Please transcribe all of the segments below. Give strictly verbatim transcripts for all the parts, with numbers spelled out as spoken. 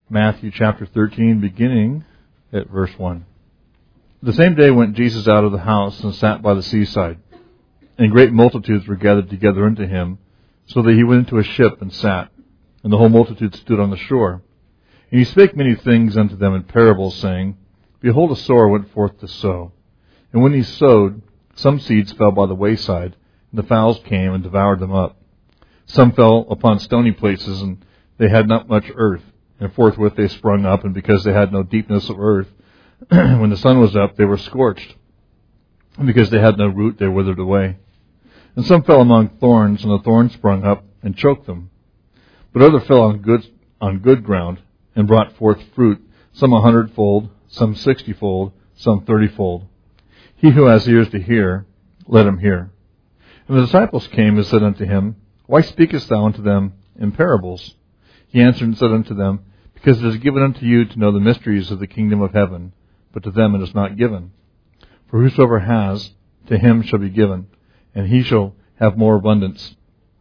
Matthew chapter thirteen, beginning at verse one. The same day went Jesus out of the house and sat by the seaside, and great multitudes were gathered together unto him, so that he went into a ship and sat, and the whole multitude stood on the shore. And he spake many things unto them in parables, saying, Behold, a sower went forth to sow. And when he sowed, some seeds fell by the wayside, and the fowls came and devoured them up. Some fell upon stony places, and they had not much earth. And forthwith they sprung up, and because they had no deepness of earth, when the sun was up, they were scorched. And because they had no root, they withered away. And some fell among thorns, and the thorns sprung up and choked them. But other fell on good on good ground, and brought forth fruit, some a hundredfold, some sixtyfold, some thirtyfold. He who has ears to hear, let him hear. And the disciples came and said unto him, Why speakest thou unto them in parables? He answered and said unto them, Because it is given unto you to know the mysteries of the kingdom of heaven, but to them it is not given. For whosoever has, to him shall be given, and he shall have more abundance.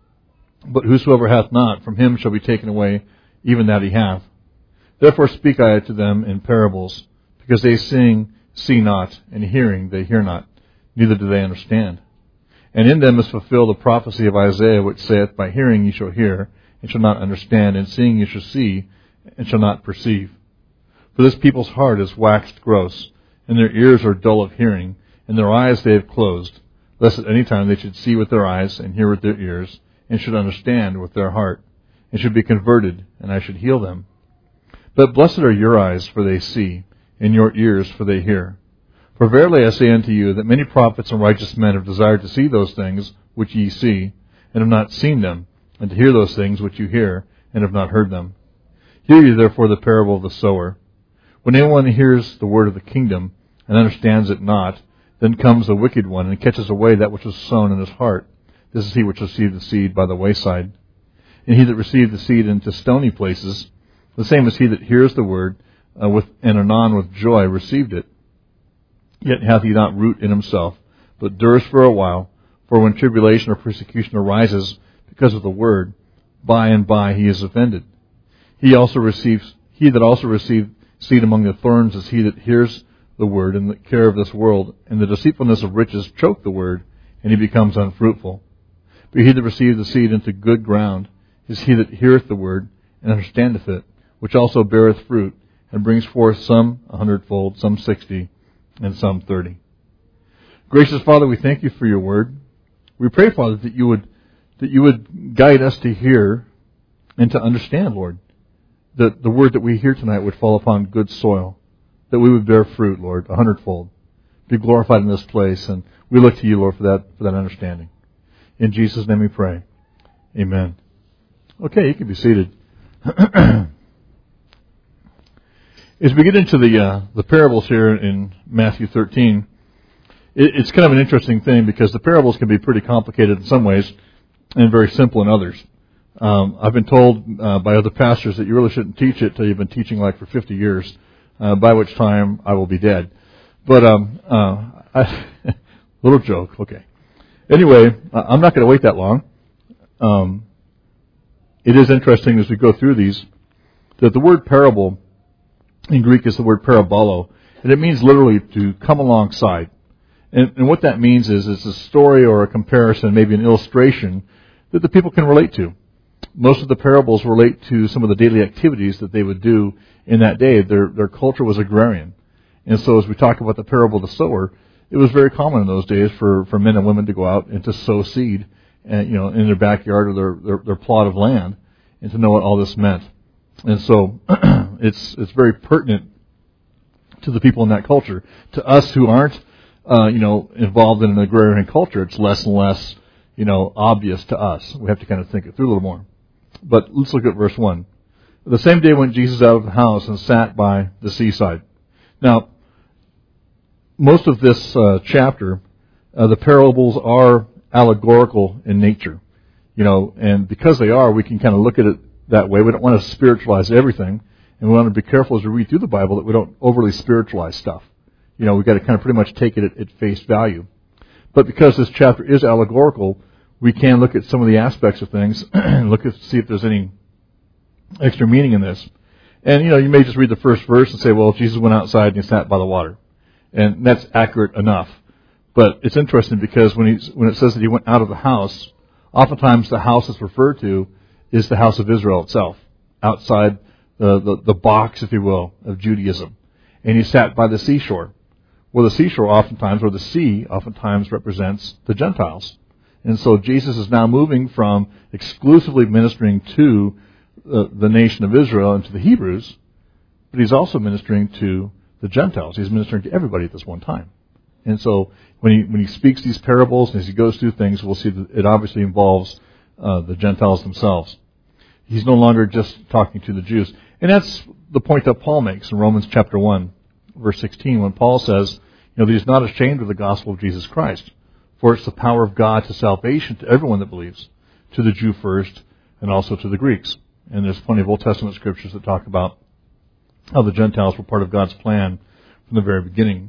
But whosoever hath not, from him shall be taken away even that he hath. Therefore speak I to them in parables, because they seeing see not, and hearing they hear not, neither do they understand. And in them is fulfilled the prophecy of Isaiah, which saith, By hearing ye shall hear, and shall not understand, and seeing ye shall see, and shall not perceive. For this people's heart is waxed gross, and their ears are dull of hearing, and their eyes they have closed, lest at any time they should see with their eyes, and hear with their ears, and should understand with their heart, and should be converted, and I should heal them. But blessed are your eyes, for they see, and your ears, for they hear. For verily I say unto you, that many prophets and righteous men have desired to see those things which ye see, and have not seen them, and to hear those things which you hear, and have not heard them. Hear ye therefore the parable of the sower. When anyone hears the word of the kingdom, and understands it not, then comes the wicked one, and catches away that which was sown in his heart. This is he which received the seed by the wayside. And he that received the seed into stony places, the same as he that hears the word, uh, with and anon with joy received it. Yet hath he not root in himself, but endures for a while. For when tribulation or persecution arises because of the word, by and by he is offended. He also receives, he that also received seed among the thorns is he that hears the word, and the care of this world, and the deceitfulness of riches choke the word, and he becomes unfruitful. But he that received the seed into good ground is he that heareth the word, and understandeth it, which also beareth fruit, and brings forth some a hundredfold, some sixty, and some thirty. Gracious Father, we thank you for your word. We pray, Father, that you would that you would guide us to hear and to understand, Lord. That the word that we hear tonight would fall upon good soil, that we would bear fruit, Lord, a hundredfold. Be glorified in this place, and we look to you, Lord, for that for that understanding. In Jesus' name we pray. Amen. Okay, you can be seated. As we get into the uh, the parables here in Matthew thirteen, it, it's kind of an interesting thing because the parables can be pretty complicated in some ways and very simple in others. Um, I've been told uh, by other pastors that you really shouldn't teach it till you've been teaching like for fifty years, uh, by which time I will be dead. But um, uh, I, little joke, okay. Anyway, I'm not going to wait that long. Um, it is interesting as we go through these that the word parable in Greek is the word parabolo, and it means literally to come alongside. And, and what that means is it's a story or a comparison, maybe an illustration that the people can relate to. Most of the parables relate to some of the daily activities that they would do in that day. Their their culture was agrarian. And so as we talk about the parable of the sower, it was very common in those days for, for men and women to go out and to sow seed and, you know, in their backyard or their, their, their plot of land, and to know what all this meant. And so it's it's very pertinent to the people in that culture. To us who aren't, uh, you know, involved in an agrarian culture, it's less and less, you know, obvious to us. We have to kind of think it through a little more. But let's look at verse one. The same day went Jesus out of the house and sat by the seaside. Now, most of this uh, chapter, uh, the parables are allegorical in nature, you know, and because they are, we can kind of look at it that way. We don't want to spiritualize everything, and we want to be careful as we read through the Bible that we don't overly spiritualize stuff. You know, we've got to kind of pretty much take it at, at face value. But because this chapter is allegorical, we can look at some of the aspects of things and look at see if there's any extra meaning in this. And, you know, you may just read the first verse and say, well, Jesus went outside and he sat by the water. And that's accurate enough. But it's interesting because when he's, when it says that he went out of the house, oftentimes the house that's referred to is the house of Israel itself, outside the, the, the box, if you will, of Judaism. And he sat by the seashore. Well, the seashore oftentimes, or the sea, oftentimes represents the Gentiles. And so Jesus is now moving from exclusively ministering to uh, the nation of Israel and to the Hebrews, but he's also ministering to the Gentiles. He's ministering to everybody at this one time. And so when he when he speaks these parables and as he goes through things, we'll see that it obviously involves uh, the Gentiles themselves. He's no longer just talking to the Jews. And that's the point that Paul makes in Romans chapter one, verse sixteen, when Paul says, you know, that he's not ashamed of the gospel of Jesus Christ, for it's the power of God to salvation to everyone that believes, to the Jew first and also to the Greeks. And there's plenty of Old Testament scriptures that talk about how the Gentiles were part of God's plan from the very beginning.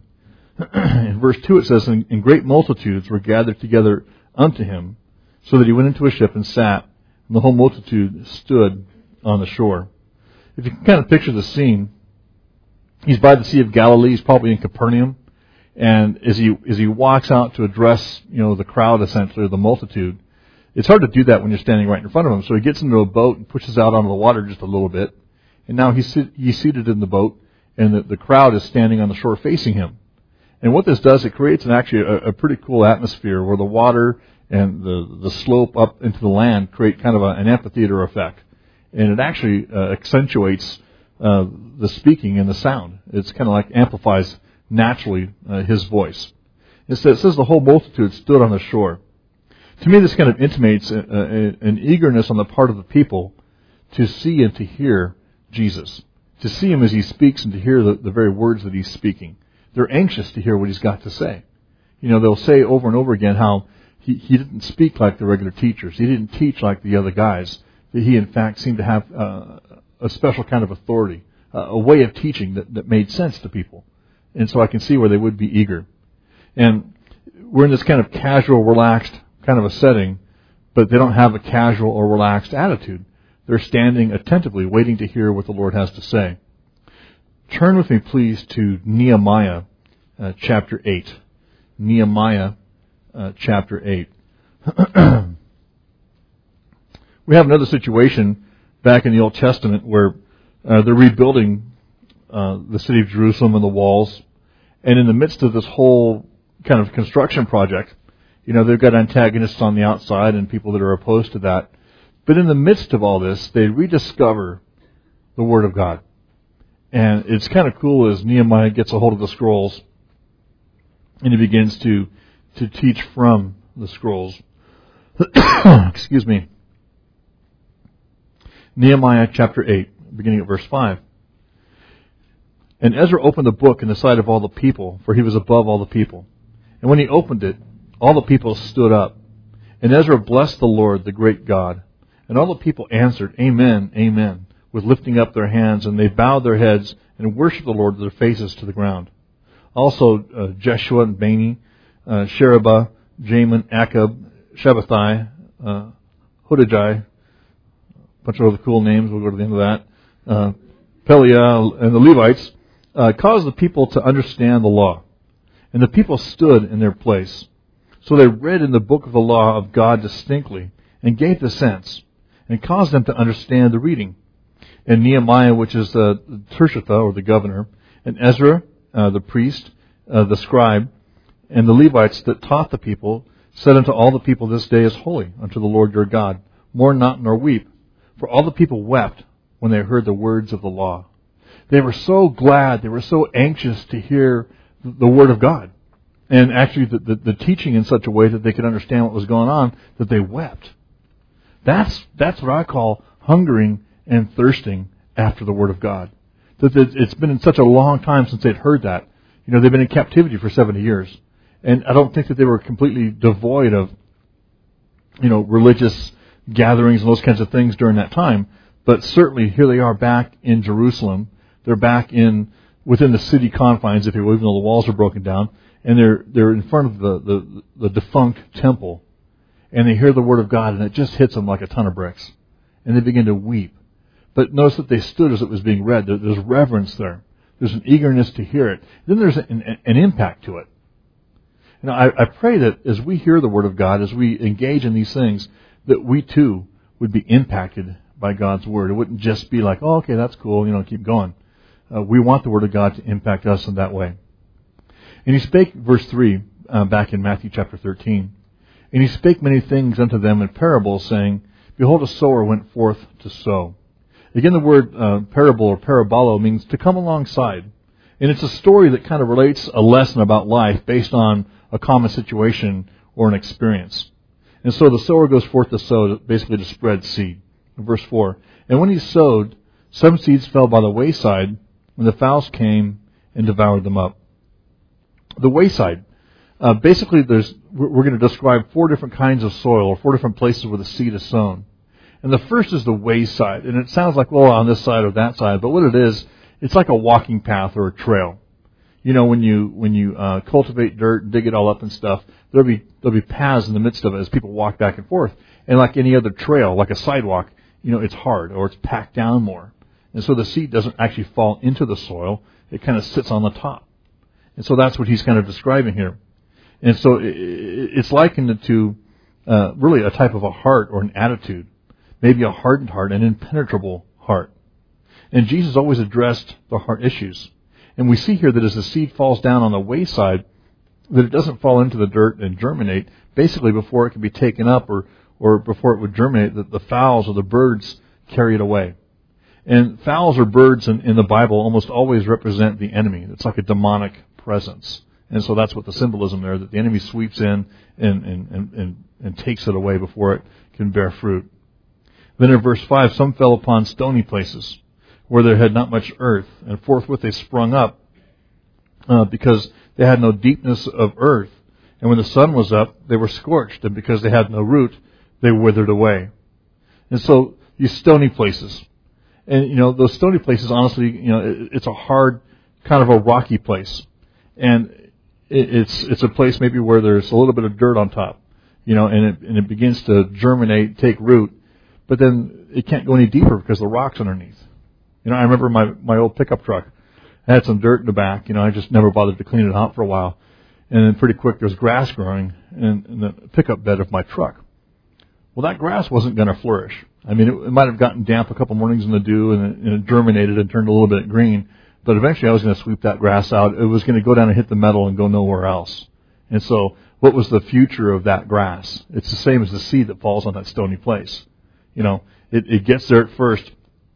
In verse two it says, and great multitudes were gathered together unto him, so that he went into a ship and sat, and the whole multitude stood on the shore. If you can kind of picture the scene, he's by the Sea of Galilee, he's probably in Capernaum, and as he as he walks out to address, you know, the crowd essentially, or the multitude, it's hard to do that when you're standing right in front of him. So he gets into a boat and pushes out onto the water just a little bit, and now he's, sit, he's seated in the boat, and the, the crowd is standing on the shore facing him. And what this does, it creates an actually a, a pretty cool atmosphere where the water and the, the slope up into the land create kind of a, an amphitheater effect. And it actually uh, accentuates uh, the speaking and the sound. It's kind of like amplifies naturally uh, his voice. It says, it says the whole multitude stood on the shore. To me, this kind of intimates a, a, an eagerness on the part of the people to see and to hear Jesus, to see him as he speaks and to hear the, the very words that he's speaking. They're anxious to hear what he's got to say. You know, they'll say over and over again how he, he didn't speak like the regular teachers. He didn't teach like the other guys. That he, in fact, seemed to have uh, a special kind of authority, uh, a way of teaching that, that made sense to people. And so I can see where they would be eager. And we're in this kind of casual, relaxed kind of a setting, but they don't have a casual or relaxed attitude. They're standing attentively, waiting to hear what the Lord has to say. Turn with me, please, to Nehemiah uh, chapter eight. Nehemiah uh, chapter eight. We have another situation back in the Old Testament where uh, they're rebuilding uh, the city of Jerusalem and the walls. And in the midst of this whole kind of construction project, you know, they've got antagonists on the outside and people that are opposed to that. But in the midst of all this, they rediscover the Word of God. And it's kind of cool as Nehemiah gets a hold of the scrolls and he begins to, to teach from the scrolls. Excuse me. Nehemiah chapter eight, beginning at verse five. And Ezra opened the book in the sight of all the people, for he was above all the people. And when he opened it, all the people stood up. And Ezra blessed the Lord, the great God. And all the people answered, Amen, Amen, with lifting up their hands, and they bowed their heads and worshipped the Lord with their faces to the ground. Also uh, Jeshua and Bani, uh, Sherebiah, Jamin, Akab, Shabbathai, uh, Hodijah, a bunch of other cool names, we'll go to the end of that, uh, Peliah, and the Levites, uh, caused the people to understand the law. And the people stood in their place. So they read in the book of the law of God distinctly, and gave the sense, and caused them to understand the reading. And Nehemiah, which is the Tirshatha, or the governor, and Ezra, uh, the priest, uh, the scribe, and the Levites that taught the people, said unto all the people, This day is holy unto the Lord your God. Mourn not nor weep. For all the people wept when they heard the words of the law. They were so glad, they were so anxious to hear the word of God. And actually the, the, the teaching in such a way that they could understand what was going on, that they wept. That's that's what I call hungering and thirsting after the Word of God. That it's been in such a long time since they'd heard that. You know, they've been in captivity for seventy years. And I don't think that they were completely devoid of, you know, religious gatherings and those kinds of things during that time. But certainly here they are back in Jerusalem. They're back in within the city confines, if you will, even though the walls are broken down. And they're they're in front of the, the, the defunct temple. And they hear the Word of God, and it just hits them like a ton of bricks. And they begin to weep. But notice that they stood as it was being read. There, there's reverence there. There's an eagerness to hear it. Then there's an, an impact to it. You know, I, I pray that as we hear the Word of God, as we engage in these things, that we too would be impacted by God's Word. It wouldn't just be like, oh, okay, that's cool, you know, keep going. Uh, we want the Word of God to impact us in that way. And he spake, verse three, uh, back in Matthew chapter thirteen, and he spake many things unto them in parables, saying, Behold, a sower went forth to sow. Again, the word uh, parable or parabolo means to come alongside. And it's a story that kind of relates a lesson about life based on a common situation or an experience. And so the sower goes forth to sow, basically to spread seed. Verse four, And when he sowed, some seeds fell by the wayside, and the fowls came and devoured them up. The wayside. Uh, basically, there's we're going to describe four different kinds of soil, or four different places where the seed is sown. And the first is the wayside. And it sounds like, well, on this side or that side. But what it is, it's like a walking path or a trail. You know, when you when you uh, cultivate dirt and dig it all up and stuff, there'll be there'll be paths in the midst of it as people walk back and forth. And like any other trail, like a sidewalk, you know, it's hard or it's packed down more. And so the seed doesn't actually fall into the soil. It kind of sits on the top. And so that's what he's kind of describing here. And so it's likened to uh, really a type of a heart or an attitude, maybe a hardened heart, an impenetrable heart. And Jesus always addressed the heart issues. And we see here that as the seed falls down on the wayside, that it doesn't fall into the dirt and germinate. Basically, before it can be taken up or, or before it would germinate, that the fowls or the birds carry it away. And fowls or birds in, in the Bible almost always represent the enemy. It's like a demonic presence. And so that's what the symbolism there, that the enemy sweeps in and, and, and, and, and takes it away before it can bear fruit. Then in verse five, some fell upon stony places where there had not much earth, and forthwith they sprung up uh, because they had no deepness of earth. And when the sun was up, they were scorched, and because they had no root, they withered away. And so these stony places, and you know those stony places, honestly, you know it, it's a hard, kind of a rocky place, and it, it's it's a place maybe where there's a little bit of dirt on top, you know, and it and it begins to germinate, take root, but then it can't go any deeper because the rock's underneath. You know, I remember my, my old pickup truck. I had some dirt in the back. You know, I just never bothered to clean it out for a while. And then pretty quick there was grass growing in, in the pickup bed of my truck. Well, that grass wasn't going to flourish. I mean, it, it might have gotten damp a couple mornings in the dew and it, and it germinated and turned a little bit green. But eventually I was going to sweep that grass out. It was going to go down and hit the metal and go nowhere else. And so what was the future of that grass? It's the same as the seed that falls on that stony place. You know, it, it gets there at first,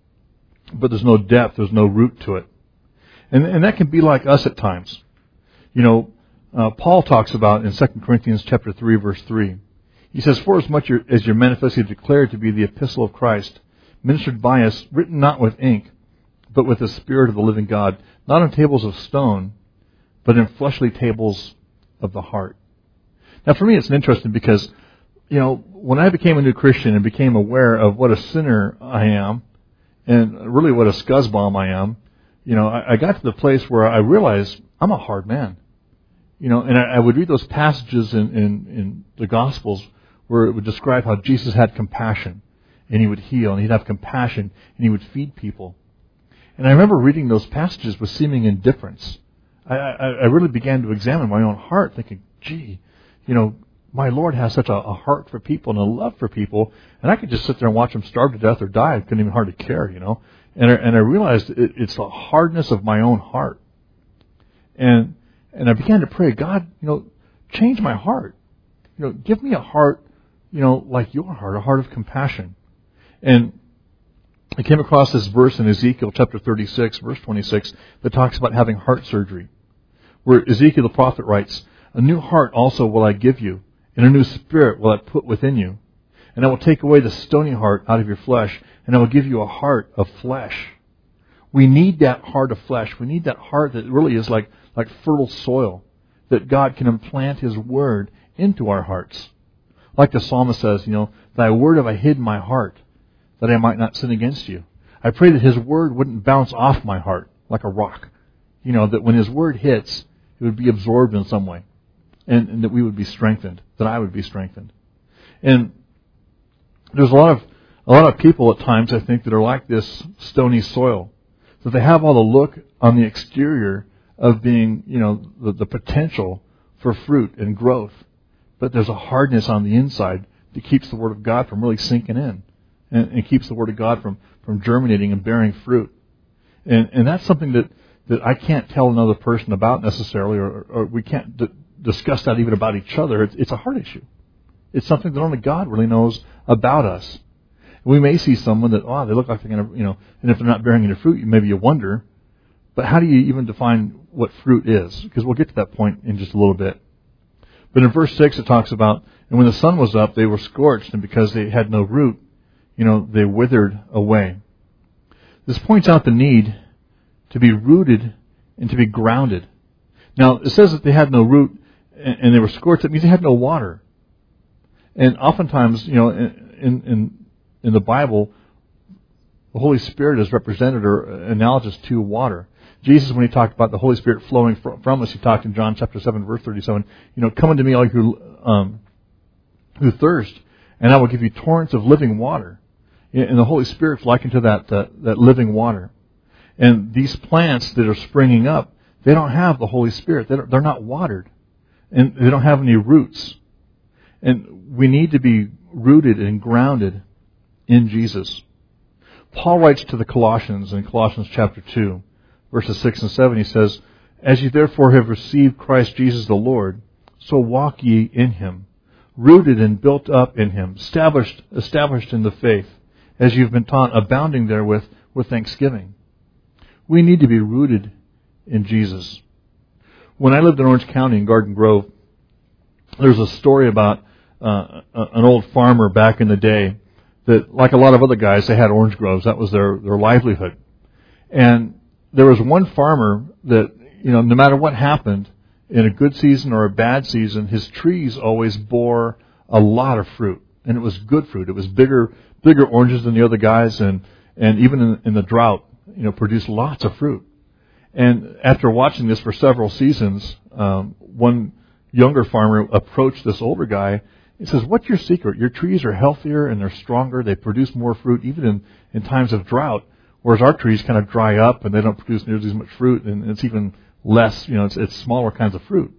but there's no depth, there's no root to it. And, and that can be like us at times. You know, uh, Paul talks about in Second Corinthians chapter three, verse three. He says, For as much as you're manifestly declared to be the epistle of Christ, ministered by us, written not with ink, but with the Spirit of the living God, not on tables of stone, but in fleshly tables of the heart. Now for me it's interesting because, you know, when I became a new Christian and became aware of what a sinner I am, and really what a scuzzbomb I am, you know, I, I got to the place where I realized I'm a hard man. You know, and I, I would read those passages in, in, in the Gospels where it would describe how Jesus had compassion, and he would heal, and he'd have compassion, and he would feed people. And I remember reading those passages with seeming indifference. I, I, I really began to examine my own heart, thinking, gee, you know, my Lord has such a, a heart for people and a love for people, and I could just sit there and watch them starve to death or die. I couldn't even hardly care, you know. And I, and I realized it, it's the hardness of my own heart. And and I began to pray, God, you know, change my heart. You know, give me a heart, you know, like your heart, a heart of compassion. And I came across this verse in Ezekiel chapter thirty-six, verse twenty-six, that talks about having heart surgery, where Ezekiel the prophet writes, A new heart also will I give you, and a new spirit will I put within you. And I will take away the stony heart out of your flesh, and I will give you a heart of flesh. We need that heart of flesh. We need that heart that really is like, like fertile soil, that God can implant His Word into our hearts. Like the psalmist says, you know, Thy word have I hid in my heart, that I might not sin against you. I pray that His Word wouldn't bounce off my heart like a rock. You know, that when His Word hits, it would be absorbed in some way. And, and that we would be strengthened, that I would be strengthened. And there's a lot of A lot of people at times, I think, that are like this stony soil. That they have all the look on the exterior of being, you know, the, the potential for fruit and growth. But there's a hardness on the inside that keeps the Word of God from really sinking in. And, and keeps the Word of God from, from germinating and bearing fruit. And, and that's something that, that I can't tell another person about necessarily, or, or we can't d- discuss that even about each other. It's, it's a heart issue. It's something that only God really knows about us. We may see someone that, oh, they look like they're going to, you know, and if they're not bearing any fruit, maybe you wonder. But how do you even define what fruit is? Because we'll get to that point in just a little bit. But in verse six it talks about, and when the sun was up, they were scorched, and because they had no root, you know, they withered away. This points out the need to be rooted and to be grounded. Now, it says that they had no root and they were scorched. That means they had no water. And oftentimes, you know, in in in the Bible, the Holy Spirit is represented or analogous to water. Jesus, when he talked about the Holy Spirit flowing from us, he talked in John chapter seven, verse thirty-seven, you know, come unto me all you who, um, who thirst, and I will give you torrents of living water. And the Holy Spirit's likened to that, uh, that living water. And these plants that are springing up, they don't have the Holy Spirit. They're, they're not watered. And they don't have any roots. And we need to be rooted and grounded in Jesus. Paul writes to the Colossians in Colossians chapter two, verses six and seven, he says, as you therefore have received Christ Jesus the Lord, so walk ye in him, rooted and built up in him, established, established in the faith, as you've been taught, abounding therewith with thanksgiving. We need to be rooted in Jesus. When I lived in Orange County in Garden Grove, there's a story about uh, an old farmer back in the day that, like a lot of other guys, they had orange groves. That was their, their livelihood. And there was one farmer that, you know, no matter what happened, in a good season or a bad season, his trees always bore a lot of fruit. And it was good fruit. It was bigger bigger oranges than the other guys, and, and even in, in the drought, you know, produced lots of fruit. And after watching this for several seasons, um, one younger farmer approached this older guy. He says, what's your secret? Your trees are healthier and they're stronger. They produce more fruit even in, in times of drought, whereas our trees kind of dry up and they don't produce nearly as much fruit, and it's even less, you know, it's, it's smaller kinds of fruit.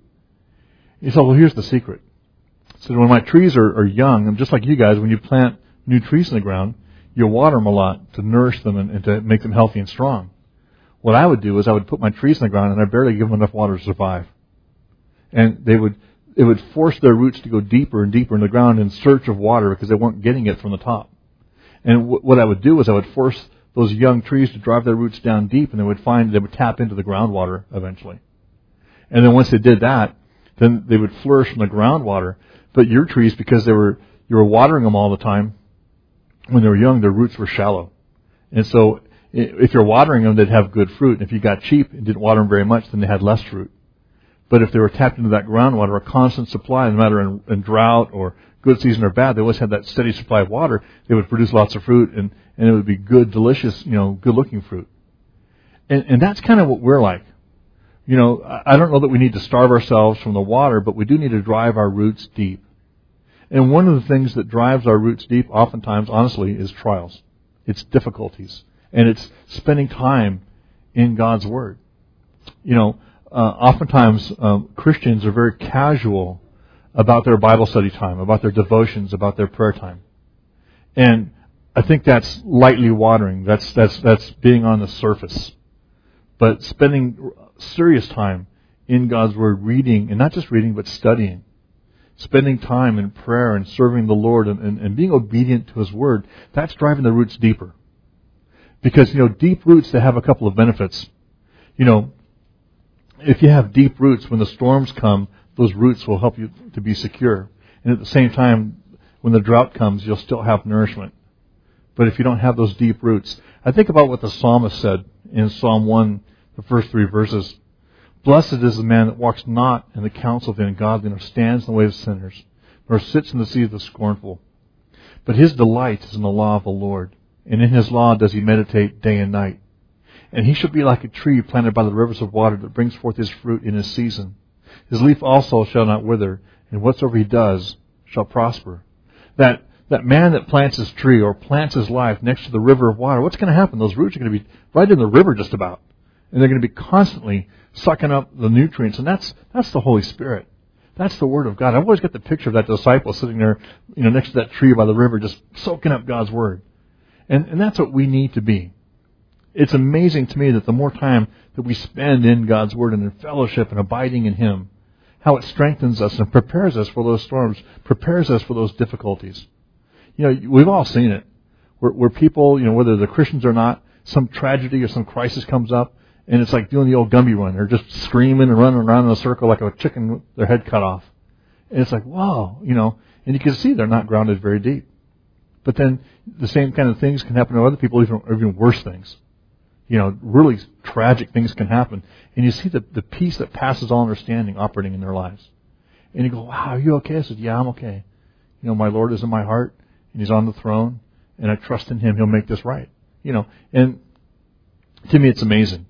He said, well, here's the secret. He said, when my trees are, are young, and just like you guys, when you plant new trees in the ground, you water them a lot to nourish them and, and to make them healthy and strong. What I would do is I would put my trees in the ground and I'd barely give them enough water to survive. And they would, it would force their roots to go deeper and deeper in the ground in search of water because they weren't getting it from the top. And w- what I would do is I would force those young trees to drive their roots down deep, and they would find they would tap into the groundwater eventually. And then once they did that, then they would flourish from the groundwater. But your trees, because they were you were watering them all the time, when they were young, their roots were shallow. And so if you're watering them, they'd have good fruit. And if you got cheap and didn't water them very much, then they had less fruit. But if they were tapped into that groundwater, a constant supply, no matter in, in drought or good season or bad, they always had that steady supply of water. They would produce lots of fruit, and, and it would be good, delicious, you know, good-looking fruit. And, and that's kind of what we're like. You know, I don't know that we need to starve ourselves from the water, but we do need to drive our roots deep. And one of the things that drives our roots deep, oftentimes, honestly, is trials. It's difficulties. And it's spending time in God's Word. You know, uh, oftentimes um, Christians are very casual about their Bible study time, about their devotions, about their prayer time. And I think that's lightly watering. That's that's that's being on the surface. But spending serious time in God's Word, reading, and not just reading, but studying. Spending time in prayer and serving the Lord and, and, and being obedient to His Word, that's driving the roots deeper. Because, you know, deep roots, they have a couple of benefits. You know, if you have deep roots, when the storms come, those roots will help you to be secure. And at the same time, when the drought comes, you'll still have nourishment. But if you don't have those deep roots, I think about what the psalmist said in Psalm one, the first three verses. Blessed is the man that walks not in the counsel of the ungodly, nor stands in the way of sinners, nor sits in the seat of the scornful. But his delight is in the law of the Lord, and in his law does he meditate day and night. And he shall be like a tree planted by the rivers of water that brings forth his fruit in his season. His leaf also shall not wither, and whatsoever he does shall prosper. That That man that plants his tree or plants his life next to the river of water, what's going to happen? Those roots are going to be right in the river just about. And they're going to be constantly sucking up the nutrients. And that's that's the Holy Spirit. That's the Word of God. I've always got the picture of that disciple sitting there, you know, next to that tree by the river, just soaking up God's Word. And, and that's what we need to be. It's amazing to me that the more time that we spend in God's Word and in fellowship and abiding in Him, how it strengthens us and prepares us for those storms, prepares us for those difficulties. You know, we've all seen it. Where, where people, you know, whether they're Christians or not, some tragedy or some crisis comes up, and it's like doing the old Gumby run. They're just screaming and running around in a circle like a chicken with their head cut off. And it's like, wow, you know, and you can see they're not grounded very deep. But then the same kind of things can happen to other people, even, even worse things. You know, really tragic things can happen. And you see the, the peace that passes all understanding operating in their lives. And you go, wow, are you okay? I said, yeah, I'm okay. You know, my Lord is in my heart, and He's on the throne, and I trust in Him. He'll make this right. You know, and to me it's amazing.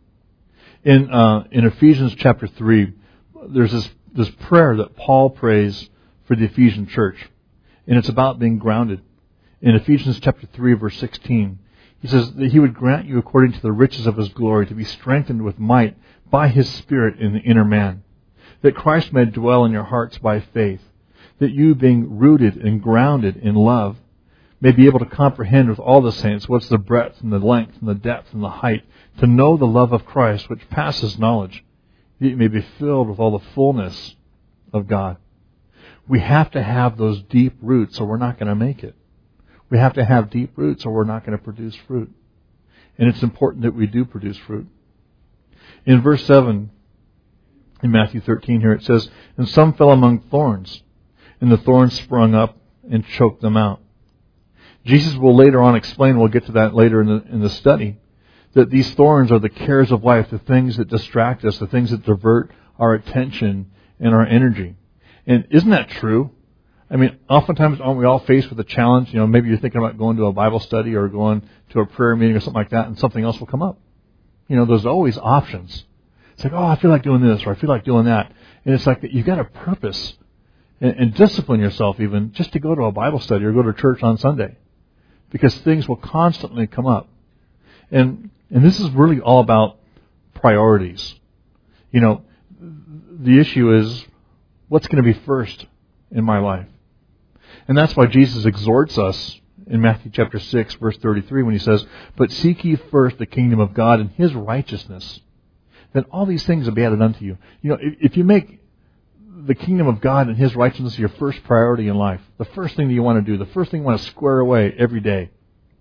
In uh, in Ephesians chapter three, there's this, this prayer that Paul prays for the Ephesian church. And it's about being grounded. In Ephesians chapter three, verse sixteen, he says that He would grant you according to the riches of His glory to be strengthened with might by His Spirit in the inner man, that Christ may dwell in your hearts by faith, that you, being rooted and grounded in love, may be able to comprehend with all the saints what's the breadth and the length and the depth and the height, to know the love of Christ which passes knowledge, that you may be filled with all the fullness of God. We have to have those deep roots or we're not going to make it. We have to have deep roots or we're not going to produce fruit. And it's important that we do produce fruit. In verse seven, in Matthew thirteen here, it says, and some fell among thorns, and the thorns sprung up and choked them out. Jesus will later on explain, we'll get to that later in the, in the study, that these thorns are the cares of life, the things that distract us, the things that divert our attention and our energy. And isn't that true? I mean, oftentimes aren't we all faced with a challenge? You know, maybe you're thinking about going to a Bible study or going to a prayer meeting or something like that, and something else will come up. You know, there's always options. It's like, oh, I feel like doing this, or I feel like doing that. And it's like you've got a purpose and, and discipline yourself even just to go to a Bible study or go to church on Sunday, because things will constantly come up. And and this is really all about priorities. You know, the issue is what's going to be first in my life. And that's why Jesus exhorts us in Matthew chapter six, verse thirty-three, when He says, but seek ye first the kingdom of God and His righteousness, then all these things will be added unto you. You know, if you make the kingdom of God and His righteousness your first priority in life, the first thing that you want to do, the first thing you want to square away every day,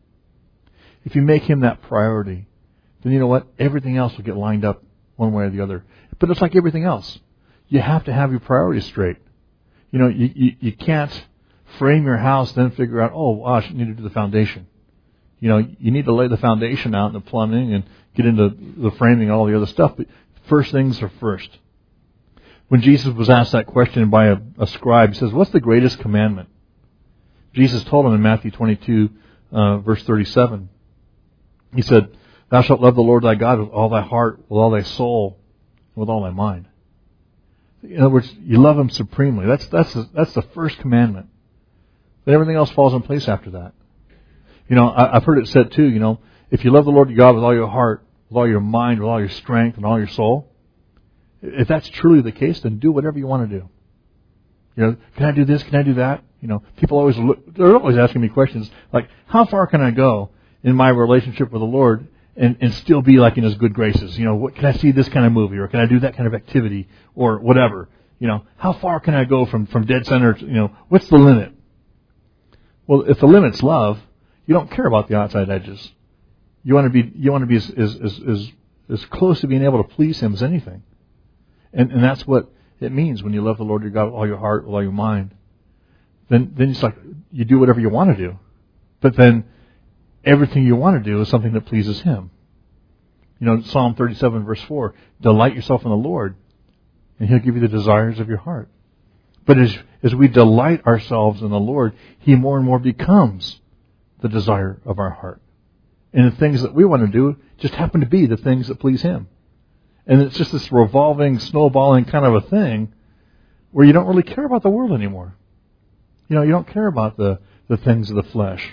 if you make Him that priority, then you know what? Everything else will get lined up one way or the other. But it's like everything else. You have to have your priorities straight. You know, you, you, you can't frame your house, then figure out, oh, gosh, I need to do the foundation. You know, you need to lay the foundation out and the plumbing and get into the framing and all the other stuff. But first things are first. When Jesus was asked that question by a, a scribe, He says, what's the greatest commandment? Jesus told him in Matthew twenty-two, uh, verse thirty-seven. He said, thou shalt love the Lord thy God with all thy heart, with all thy soul, and with all thy mind. In other words, you love Him supremely. That's that's the, that's the first commandment. But everything else falls in place after that. You know, I, I've heard it said too, you know, if you love the Lord your God with all your heart, with all your mind, with all your strength, and all your soul, if that's truly the case, then do whatever you want to do. You know, can I do this? Can I do that? You know, people always look, they're always asking me questions like, how far can I go in my relationship with the Lord and, and still be like in His good graces? You know, what, can I see this kind of movie, or can I do that kind of activity, or whatever? You know, how far can I go from, from dead center to, you know, what's the limit? Well, if the limit's love, you don't care about the outside edges. You want to be, you want to be as, as, as, as, as close to being able to please Him as anything. And, and that's what it means when you love the Lord your God with all your heart, with all your mind. Then, then it's like you do whatever you want to do. But then everything you want to do is something that pleases Him. You know, Psalm thirty-seven, verse four, delight yourself in the Lord, and He'll give you the desires of your heart. But as, as we delight ourselves in the Lord, He more and more becomes the desire of our heart. And the things that we want to do just happen to be the things that please Him. And it's just this revolving, snowballing kind of a thing where you don't really care about the world anymore. You know, you don't care about the, the things of the flesh.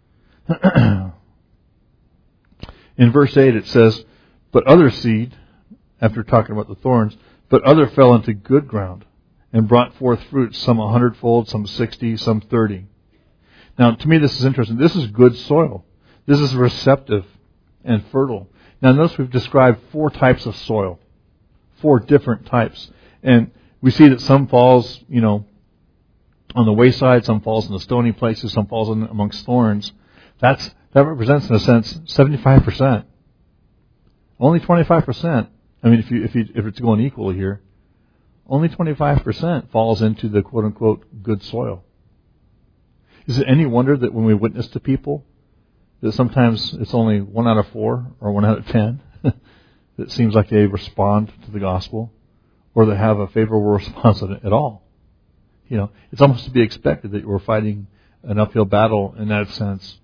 In verse eight it says, but other seed, after talking about the thorns, but other fell into good ground and brought forth fruit, some a hundredfold, some sixty, some thirty. Now, to me this is interesting. This is good soil. This is receptive and fertile. Now, notice we've described four types of soil. Four different types. And we see that some falls, you know, on the wayside, some falls in the stony places, some falls in, amongst thorns. That's That represents, in a sense, seventy-five percent. Only twenty-five percent. I mean, if you if you if it's going equal here, only twenty-five percent falls into the quote unquote good soil. Is it any wonder that when we witness to people, that sometimes it's only one out of four or one out of ten that seems like they respond to the gospel, or they have a favorable response at all? You know, it's almost to be expected that we're fighting an uphill battle in that sense.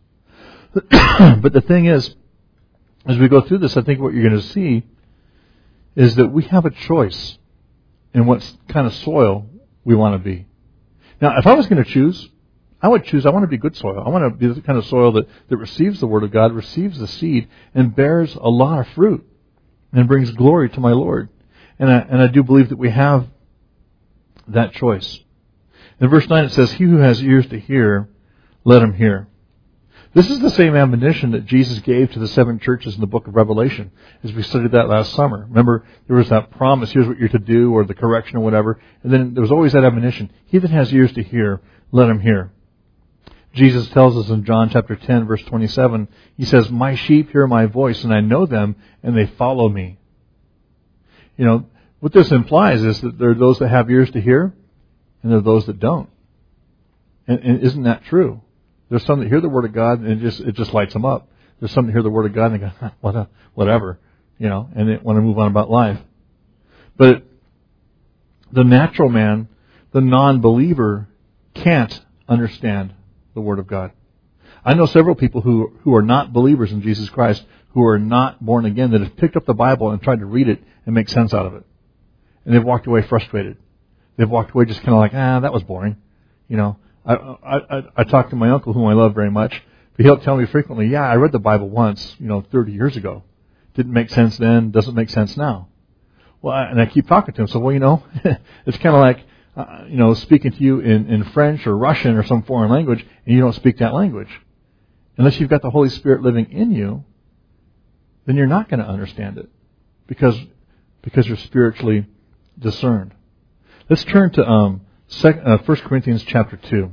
But the thing is, as we go through this, I think what you're going to see is that we have a choice in what kind of soil we want to be. Now, if I was going to choose, I would choose, I want to be good soil. I want to be the kind of soil that, that receives the Word of God, receives the seed, and bears a lot of fruit, and brings glory to my Lord. And I, and I do believe that we have that choice. In verse nine it says, he who has ears to hear, let him hear. This is the same admonition that Jesus gave to the seven churches in the book of Revelation, as we studied that last summer. Remember, there was that promise, here's what you're to do, or the correction or whatever. And then there was always that admonition, he that has ears to hear, let him hear. Jesus tells us in John chapter ten, verse twenty-seven, he says, my sheep hear my voice, and I know them, and they follow me. You know, what this implies is that there are those that have ears to hear, and there are those that don't. And, and isn't that true? There's some that hear the Word of God, and it just it just lights them up. There's some that hear the Word of God, and they go, huh, what a, whatever, you know, and they want to move on about life. But the natural man, the non-believer, can't understand the Word of God. I know several people who who are not believers in Jesus Christ, who are not born again, that have picked up the Bible and tried to read it and make sense out of it. And they've walked away frustrated. They've walked away just kind of like, ah, that was boring, you know. I, I, I talk to my uncle, whom I love very much, but he'll tell me frequently, yeah, I read the Bible once, you know, thirty years ago. Didn't make sense then, doesn't make sense now. Well, I, and I keep talking to him, so, well, you know, it's kind of like, uh, you know, speaking to you in, in French or Russian or some foreign language, and you don't speak that language. Unless you've got the Holy Spirit living in you, then you're not going to understand it, because because you're spiritually discerned. Let's turn to um, Second, uh, First Corinthians chapter two.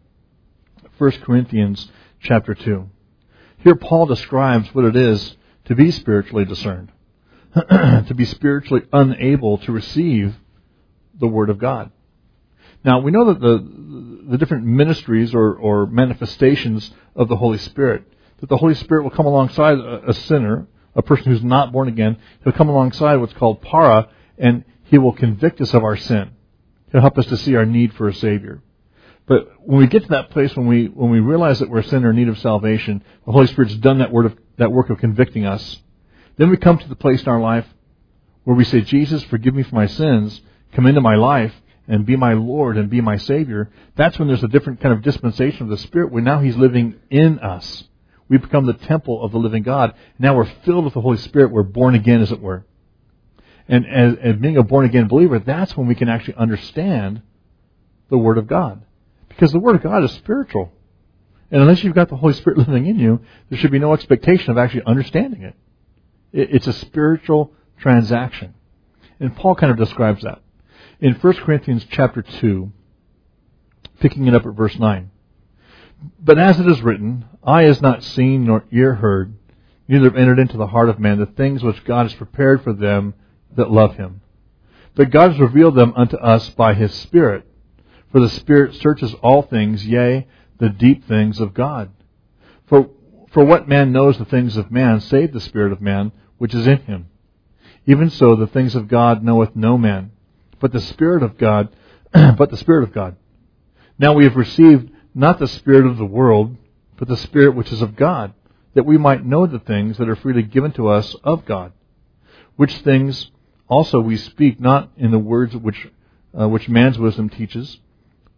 First Corinthians chapter two. Here Paul describes what it is to be spiritually discerned, to be spiritually unable to receive the Word of God. Now, we know that the the different ministries or, or manifestations of the Holy Spirit, that the Holy Spirit will come alongside a, a sinner, a person who's not born again. He'll come alongside what's called para, and he will convict us of our sin. He'll help us to see our need for a Savior. But when we get to that place, when we when we realize that we're a sinner in need of salvation, the Holy Spirit's done that word of, that work of convicting us, then we come to the place in our life where we say, Jesus, forgive me for my sins, come into my life, and be my Lord and be my Savior. That's when there's a different kind of dispensation of the Spirit, where now He's living in us. We become the temple of the living God. Now we're filled with the Holy Spirit. We're born again, as it were. And as, as being a born-again believer, that's when we can actually understand the Word of God. Because the Word of God is spiritual. And unless you've got the Holy Spirit living in you, there should be no expectation of actually understanding it. it it's a spiritual transaction. And Paul kind of describes that. In First Corinthians chapter two, picking it up at verse nine. But as it is written, eye has not seen nor ear heard, neither have entered into the heart of man the things which God has prepared for them that love Him. But God has revealed them unto us by His Spirit. For the Spirit searches all things, yea, the deep things of God. For, for what man knows the things of man, save the Spirit of man, which is in him? Even so, the things of God knoweth no man, but the Spirit of God, but the Spirit of God. Now we have received not the spirit of the world, but the Spirit which is of God, that we might know the things that are freely given to us of God. Which things also we speak not in the words which uh, which man's wisdom teaches,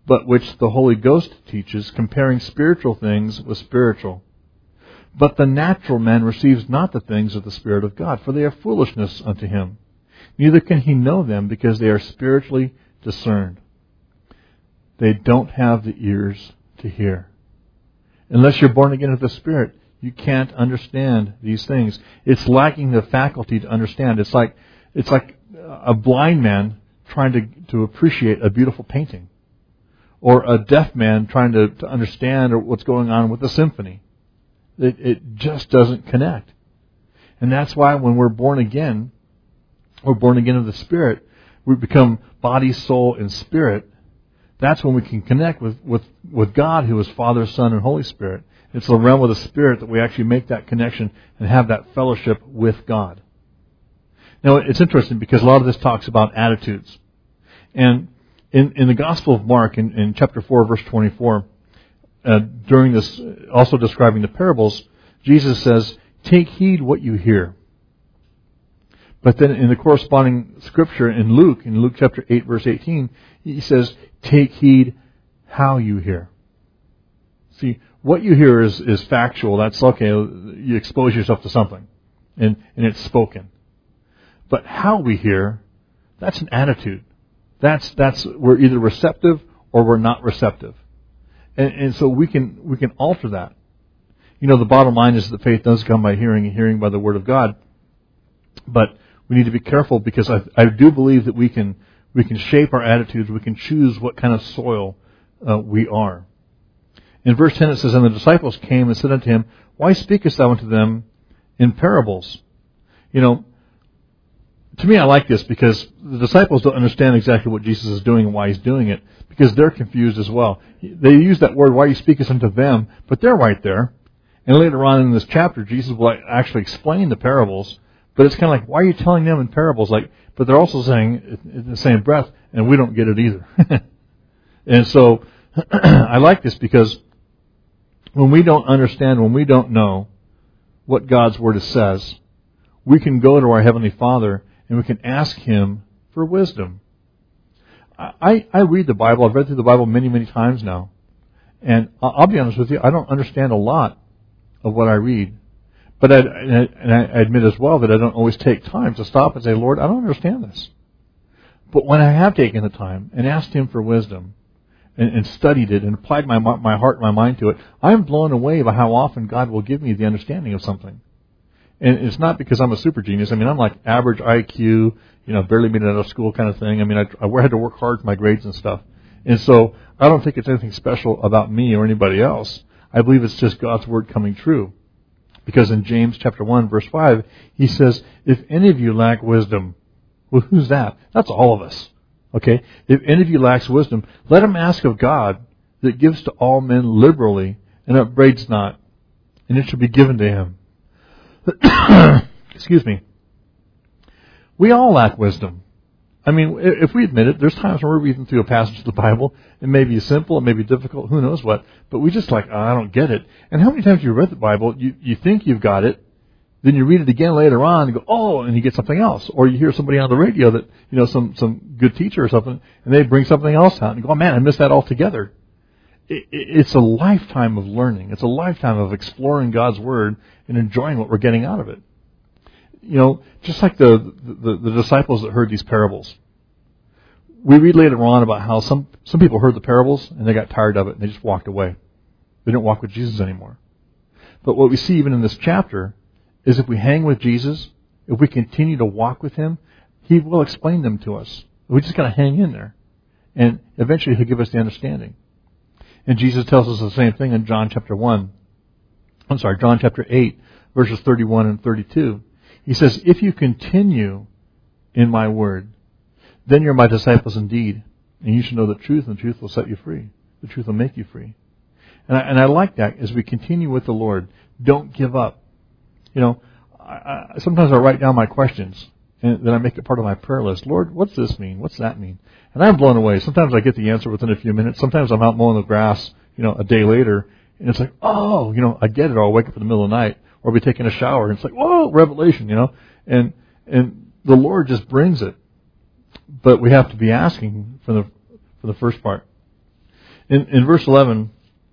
but which the Holy Ghost teaches, comparing spiritual things with spiritual. But the natural man receives not the things of the Spirit of God, for they are foolishness unto him. Neither can he know them, because they are spiritually discerned. They don't have the ears to hear. Unless you're born again of the Spirit, you can't understand these things. It's lacking the faculty to understand. It's like it's like a blind man trying to, to appreciate a beautiful painting, or a deaf man trying to, to understand what's going on with a symphony. It, it just doesn't connect. And that's why when we're born again, we're born again of the Spirit, we become body, soul, and spirit. That's when we can connect with, with, with God, who is Father, Son, and Holy Spirit. It's the realm of the Spirit that we actually make that connection and have that fellowship with God. Now, it's interesting because a lot of this talks about attitudes. And in, in the Gospel of Mark, in, in chapter four, verse twenty-four, uh, during this, also describing the parables, Jesus says, "Take heed what you hear." But then in the corresponding scripture in Luke, in Luke chapter eight, verse eighteen, he says, "Take heed how you hear." See, what you hear is, is factual. That's okay. You expose yourself to something, and, and it's spoken. But how we hear, that's an attitude. That's that's we're either receptive or we're not receptive, and, and so we can we can alter that. You know, the bottom line is that faith does come by hearing, and hearing by the Word of God. But we need to be careful, because I, I do believe that we can we can shape our attitudes. We can choose what kind of soil uh, we are. In verse ten it says, "And the disciples came and said unto him, Why speakest thou unto them in parables?" You know, to me I like this, because the disciples don't understand exactly what Jesus is doing and why He's doing it, because they're confused as well. They use that word, "Why you speakest unto them," but they're right there. And later on in this chapter, Jesus will actually explain the parables. But it's kind of like, why are you telling them in parables? Like, but they're also saying in the same breath, and we don't get it either. And so I like this, because when we don't understand, when we don't know what God's Word says, we can go to our Heavenly Father and we can ask Him for wisdom. I, I read the Bible. I've read through the Bible many, many times now. And I'll be honest with you, I don't understand a lot of what I read. But I, and I admit as well that I don't always take time to stop and say, "Lord, I don't understand this." But when I have taken the time and asked Him for wisdom and, and studied it and applied my my heart and my mind to it, I'm blown away by how often God will give me the understanding of something. And it's not because I'm a super genius. I mean, I'm like average I Q, you know, barely made it out of school kind of thing. I mean, I, I had to work hard for my grades and stuff. And so I don't think it's anything special about me or anybody else. I believe it's just God's Word coming true. Because in James chapter one, verse five, he says, "If any of you lack wisdom," well, who's that? That's all of us. Okay? "If any of you lacks wisdom, let him ask of God, that gives to all men liberally, and upbraids not, and it shall be given to him." Excuse me. We all lack wisdom. I mean, if we admit it, there's times when we're reading through a passage of the Bible. It may be simple, it may be difficult, who knows what. But we just like, oh, I don't get it. And how many times you read the Bible, you, you think you've got it, then you read it again later on and go, oh, and you get something else. Or you hear somebody on the radio that, you know, some, some good teacher or something, and they bring something else out and you go, oh man, I missed that altogether. It, it, it's a lifetime of learning. It's a lifetime of exploring God's Word and enjoying what we're getting out of it. You know, just like the, the, the disciples that heard these parables. We read later on about how some, some people heard the parables and they got tired of it and they just walked away. They didn't walk with Jesus anymore. But what we see even in this chapter is if we hang with Jesus, if we continue to walk with Him, He will explain them to us. We just got to hang in there. And eventually He'll give us the understanding. And Jesus tells us the same thing in John chapter one. I'm sorry, John chapter eight, verses thirty-one and thirty-two. He says, "If you continue in my word, then you're my disciples indeed, and you shall know the truth, and the truth will set you free. The truth will make you free." And I, and I like that as we continue with the Lord. Don't give up. You know, I, I, sometimes I write down my questions, and then I make it part of my prayer list. Lord, what's this mean? What's that mean? And I'm blown away. Sometimes I get the answer within a few minutes. Sometimes I'm out mowing the grass, you know, a day later, and it's like, oh, you know, I get it. Or I'll wake up in the middle of the night, or I'll be taking a shower, and it's like, whoa, revelation, you know. And and the Lord just brings it. But we have to be asking for the for the first part. In, in verse eleven,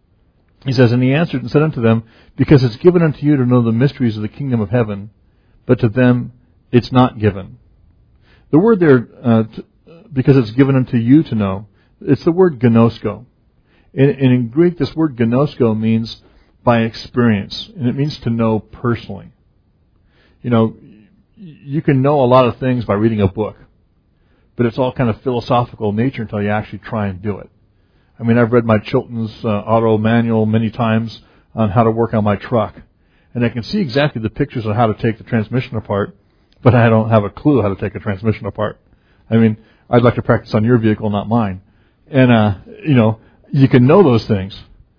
he says, "And he answered and said unto them, Because it's given unto you to know the mysteries of the kingdom of heaven, but to them it's not given." The word there, uh, t- because it's given unto you to know, it's the word gnosko. And, and in Greek, this word gnosko means by experience, and it means to know personally. You know, you can know a lot of things by reading a book, but it's all kind of philosophical in nature until you actually try and do it. I mean, I've read my Chilton's uh, auto manual many times on how to work on my truck, and I can see exactly the pictures on how to take the transmission apart, but I don't have a clue how to take a transmission apart. I mean, I'd like to practice on your vehicle, not mine. And, uh, you know, you can know those things.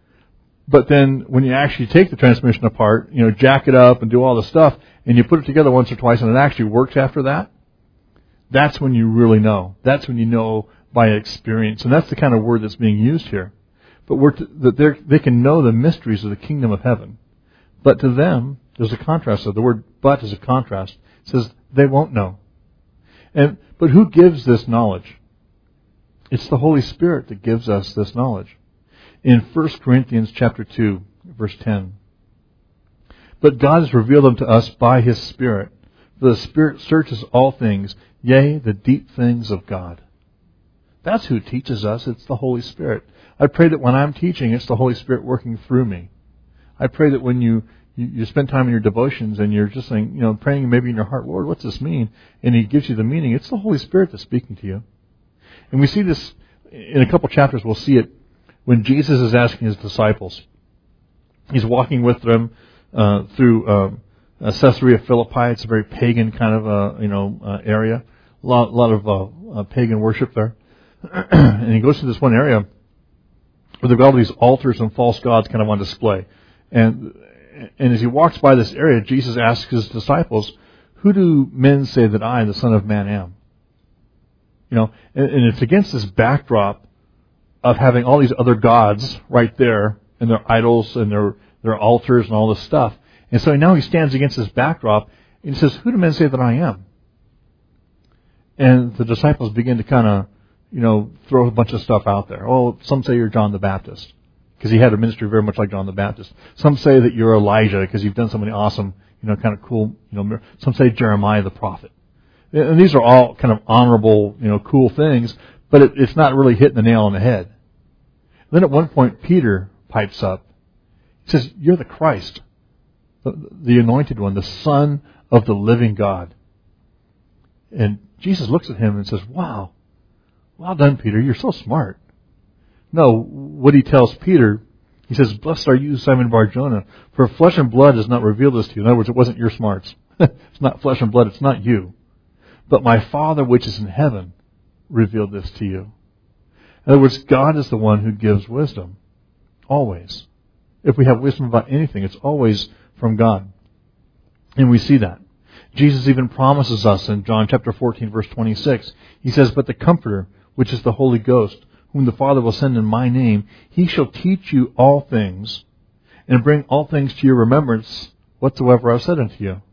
But then when you actually take the transmission apart, you know, jack it up and do all the stuff, and you put it together once or twice and it actually works after that, that's when you really know. That's when you know by experience. And that's the kind of word that's being used here. But we're t- that they can know the mysteries of the kingdom of heaven. But to them, there's a contrast. So the word "but" is a contrast. It says they won't know. And but who gives this knowledge? It's the Holy Spirit that gives us this knowledge. In First Corinthians chapter two, verse ten. "But God has revealed them to us by His Spirit. For the Spirit searches all things, yea, the deep things of God." That's who teaches us. It's the Holy Spirit. I pray that when I'm teaching, it's the Holy Spirit working through me. I pray that when you, you, you spend time in your devotions and you're just saying, you know, praying maybe in your heart, "Lord, what's this mean?" And He gives you the meaning. It's the Holy Spirit that's speaking to you. And we see this in a couple chapters. We'll see it when Jesus is asking His disciples. He's walking with them uh, through um, uh, Caesarea Philippi. It's a very pagan kind of uh, you know uh, area. A lot, a lot of uh, uh, pagan worship there. And he goes to this one area where they've got all these altars and false gods kind of on display. And and as he walks by this area, Jesus asks His disciples, "Who do men say that I, the Son of Man, am?" You know, and, and it's against this backdrop of having all these other gods right there, and their idols and their, their altars and all this stuff. And so now he stands against this backdrop and he says, "Who do men say that I am?" And the disciples begin to kind of, you know, throw a bunch of stuff out there. Oh, some say you're John the Baptist, because he had a ministry very much like John the Baptist. Some say that you're Elijah, because you've done so many awesome, you know, kind of cool, you know, some say Jeremiah the prophet. And these are all kind of honorable, you know, cool things, but it, it's not really hitting the nail on the head. Then at one point, Peter pipes up. He says, "You're the Christ, the, the anointed one, the Son of the living God." And Jesus looks at him and says, "Wow, well done, Peter. You're so smart." No, what he tells Peter, he says, "Blessed are you, Simon Bar-Jonah, for flesh and blood has not revealed this to you." In other words, it wasn't your smarts. It's not flesh and blood. It's not you. "But my Father which is in heaven revealed this to you." In other words, God is the one who gives wisdom. Always. If we have wisdom about anything, it's always from God. And we see that. Jesus even promises us in John chapter fourteen, verse twenty-six. He says, "But the Comforter, which is the Holy Ghost, whom the Father will send in my name, He shall teach you all things, and bring all things to your remembrance, whatsoever I've said unto you."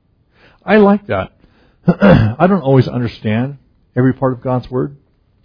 I like that. I don't always understand every part of God's Word,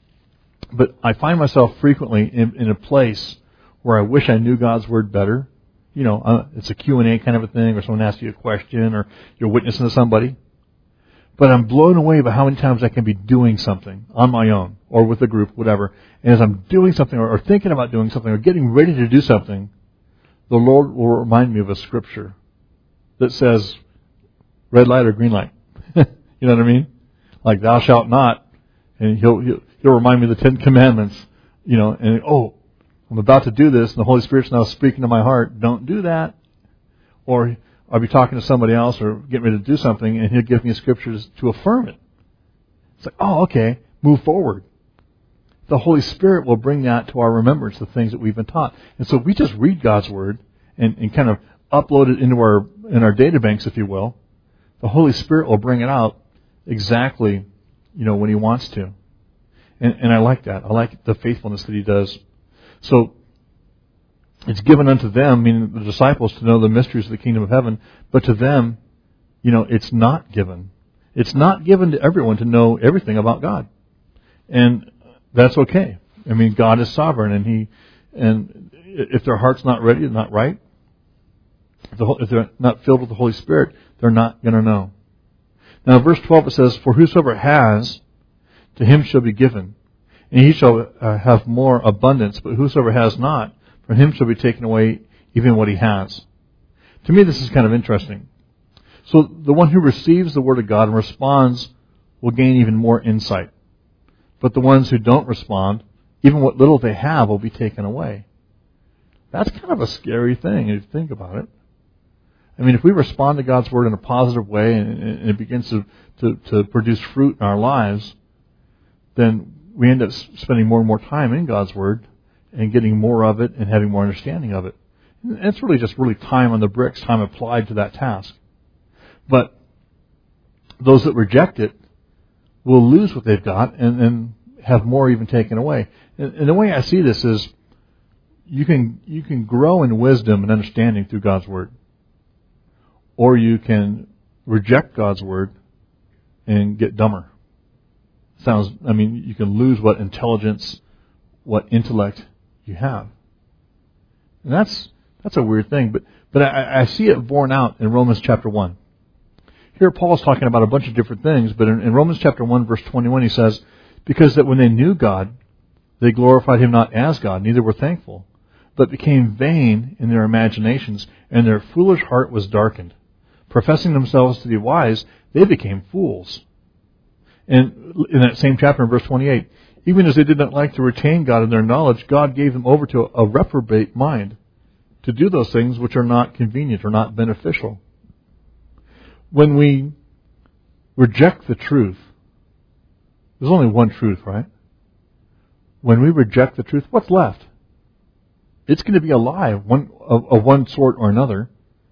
but I find myself frequently in, in a place where I wish I knew God's Word better. You know, uh, it's a Q and A kind of a thing, or someone asks you a question, or you're witnessing to somebody. But I'm blown away by how many times I can be doing something on my own, or with a group, whatever. And as I'm doing something, or, or thinking about doing something, or getting ready to do something, the Lord will remind me of a scripture that says, red light or green light. You know what I mean? Like, "Thou shalt not." And he'll, he'll, he'll remind me of the Ten Commandments. You know, and, oh, I'm about to do this, and the Holy Spirit's now speaking to my heart. Don't do that. Or I'll be talking to somebody else or getting ready to do something, and He'll give me a scripture to affirm it. It's like, oh, okay, move forward. The Holy Spirit will bring that to our remembrance, the things that we've been taught. And so we just read God's Word and, and kind of upload it into our in our data banks, if you will. The Holy Spirit will bring it out exactly, you know, when He wants to. And, and I like that. I like the faithfulness that He does. So it's given unto them, meaning the disciples, to know the mysteries of the kingdom of heaven, but to them, you know, it's not given. It's not given to everyone to know everything about God. And that's okay. I mean, God is sovereign, and He, and if their heart's not ready, not right, if, the, if they're not filled with the Holy Spirit, they're not going to know. Now, verse twelve, it says, "For whosoever has, to him shall be given, and he shall uh, have more abundance. But whosoever has not, from him shall be taken away even what he has." To me, this is kind of interesting. So the one who receives the Word of God and responds will gain even more insight. But the ones who don't respond, even what little they have will be taken away. That's kind of a scary thing if you think about it. I mean, if we respond to God's Word in a positive way and it begins to, to, to produce fruit in our lives, then we end up spending more and more time in God's Word and getting more of it and having more understanding of it. And it's really just really time on the bricks, time applied to that task. But those that reject it will lose what they've got and, and have more even taken away. And, and the way I see this is you can you can grow in wisdom and understanding through God's Word. Or you can reject God's Word and get dumber. Sounds, I mean, you can lose what intelligence, what intellect you have. And that's that's a weird thing, but but I, I see it borne out in Romans chapter one. Here Paul's talking about a bunch of different things, but in, in Romans chapter one, verse twenty-one, he says, "Because that when they knew God, they glorified Him not as God, neither were thankful, but became vain in their imaginations, and their foolish heart was darkened. Professing themselves to be wise, they became fools." And in that same chapter, in verse twenty-eight, "Even as they did not like to retain God in their knowledge, God gave them over to a reprobate mind, to do those things which are not convenient or not beneficial." When we reject the truth, there's only one truth, right? When we reject the truth, what's left? It's going to be a lie one, of, of one sort or another.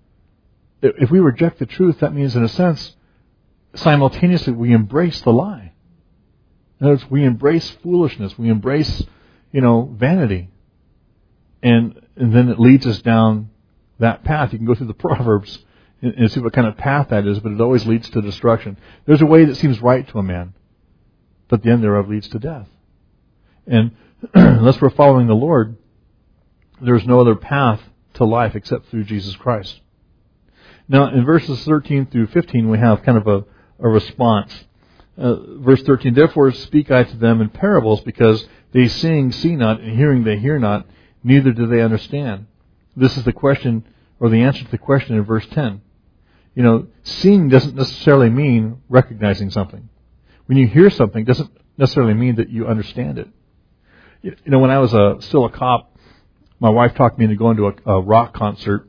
If we reject the truth, that means, in a sense, simultaneously we embrace the lie. In other words, we embrace foolishness. We embrace, you know, vanity. And and then it leads us down that path. You can go through the Proverbs and, and see what kind of path that is, but it always leads to destruction. There's a way that seems right to a man, but the end thereof leads to death. And unless we're following the Lord, there's no other path to life except through Jesus Christ. Now, in verses thirteen through fifteen, we have kind of a, a response. Uh, verse thirteen, "Therefore speak I to them in parables, because they seeing see not, and hearing they hear not, neither do they understand." This is the question, or the answer to the question in verse ten. You know, seeing doesn't necessarily mean recognizing something. When you hear something, it doesn't necessarily mean that you understand it. You know, when I was a, still a cop, my wife talked me into going to a, a rock concert,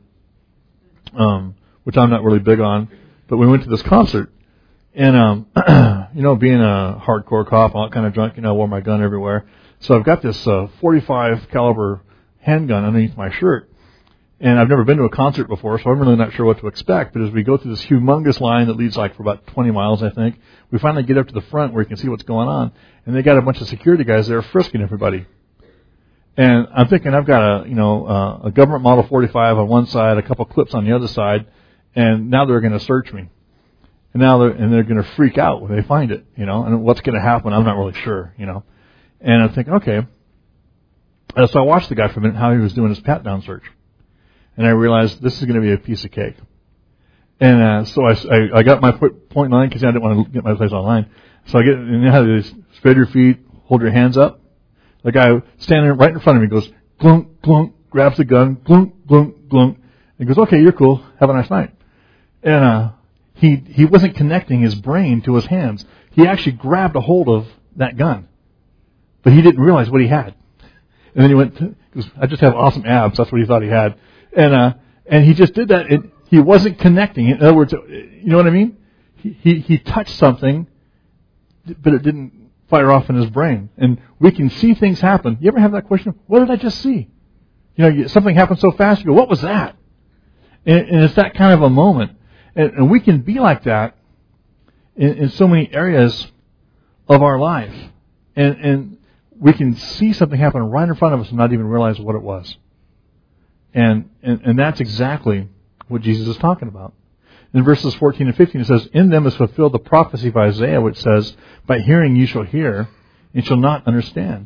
um, which I'm not really big on, but we went to this concert. And, um, you know, being a hardcore cop, all kind of drunk, you know, I wore my gun everywhere. So I've got this uh, forty-five caliber handgun underneath my shirt. And I've never been to a concert before, so I'm really not sure what to expect. But as we go through this humongous line that leads like for about twenty miles, I think, we finally get up to the front where you can see what's going on. And they got a bunch of security guys there frisking everybody. And I'm thinking I've got a, you know, uh, a government model forty-five on one side, a couple clips on the other side, and now they're going to search me. And now they're, and they're going to freak out when they find it, you know, and what's going to happen, I'm not really sure, you know. And I'm thinking, okay. And so I watched the guy for a minute, how he was doing his pat-down search. And I realized this is going to be a piece of cake. And uh, so I, I, I got my point line because I didn't want to get my place online. So I get, and you know how they spread your feet, hold your hands up. The guy standing right in front of me goes, glunk, glunk, grabs the gun, glunk, glunk, glunk. And goes, okay, you're cool. Have a nice night. And uh, he he wasn't connecting his brain to his hands. He actually grabbed a hold of that gun. But he didn't realize what he had. And then he went, to, he goes, I just have awesome abs. That's what he thought he had. And uh, and he just did that. It, he wasn't connecting. In other words, you know what I mean? He, he he touched something, but it didn't fire off in his brain. And we can see things happen. You ever have that question? What did I just see? You know, something happened so fast. You go, what was that? And, and it's that kind of a moment. And, and we can be like that in, in so many areas of our life. And and we can see something happen right in front of us and not even realize what it was. And, and and that's exactly what Jesus is talking about. In verses fourteen and fifteen, it says, "In them is fulfilled the prophecy of Isaiah, which says, By hearing you shall hear, and shall not understand.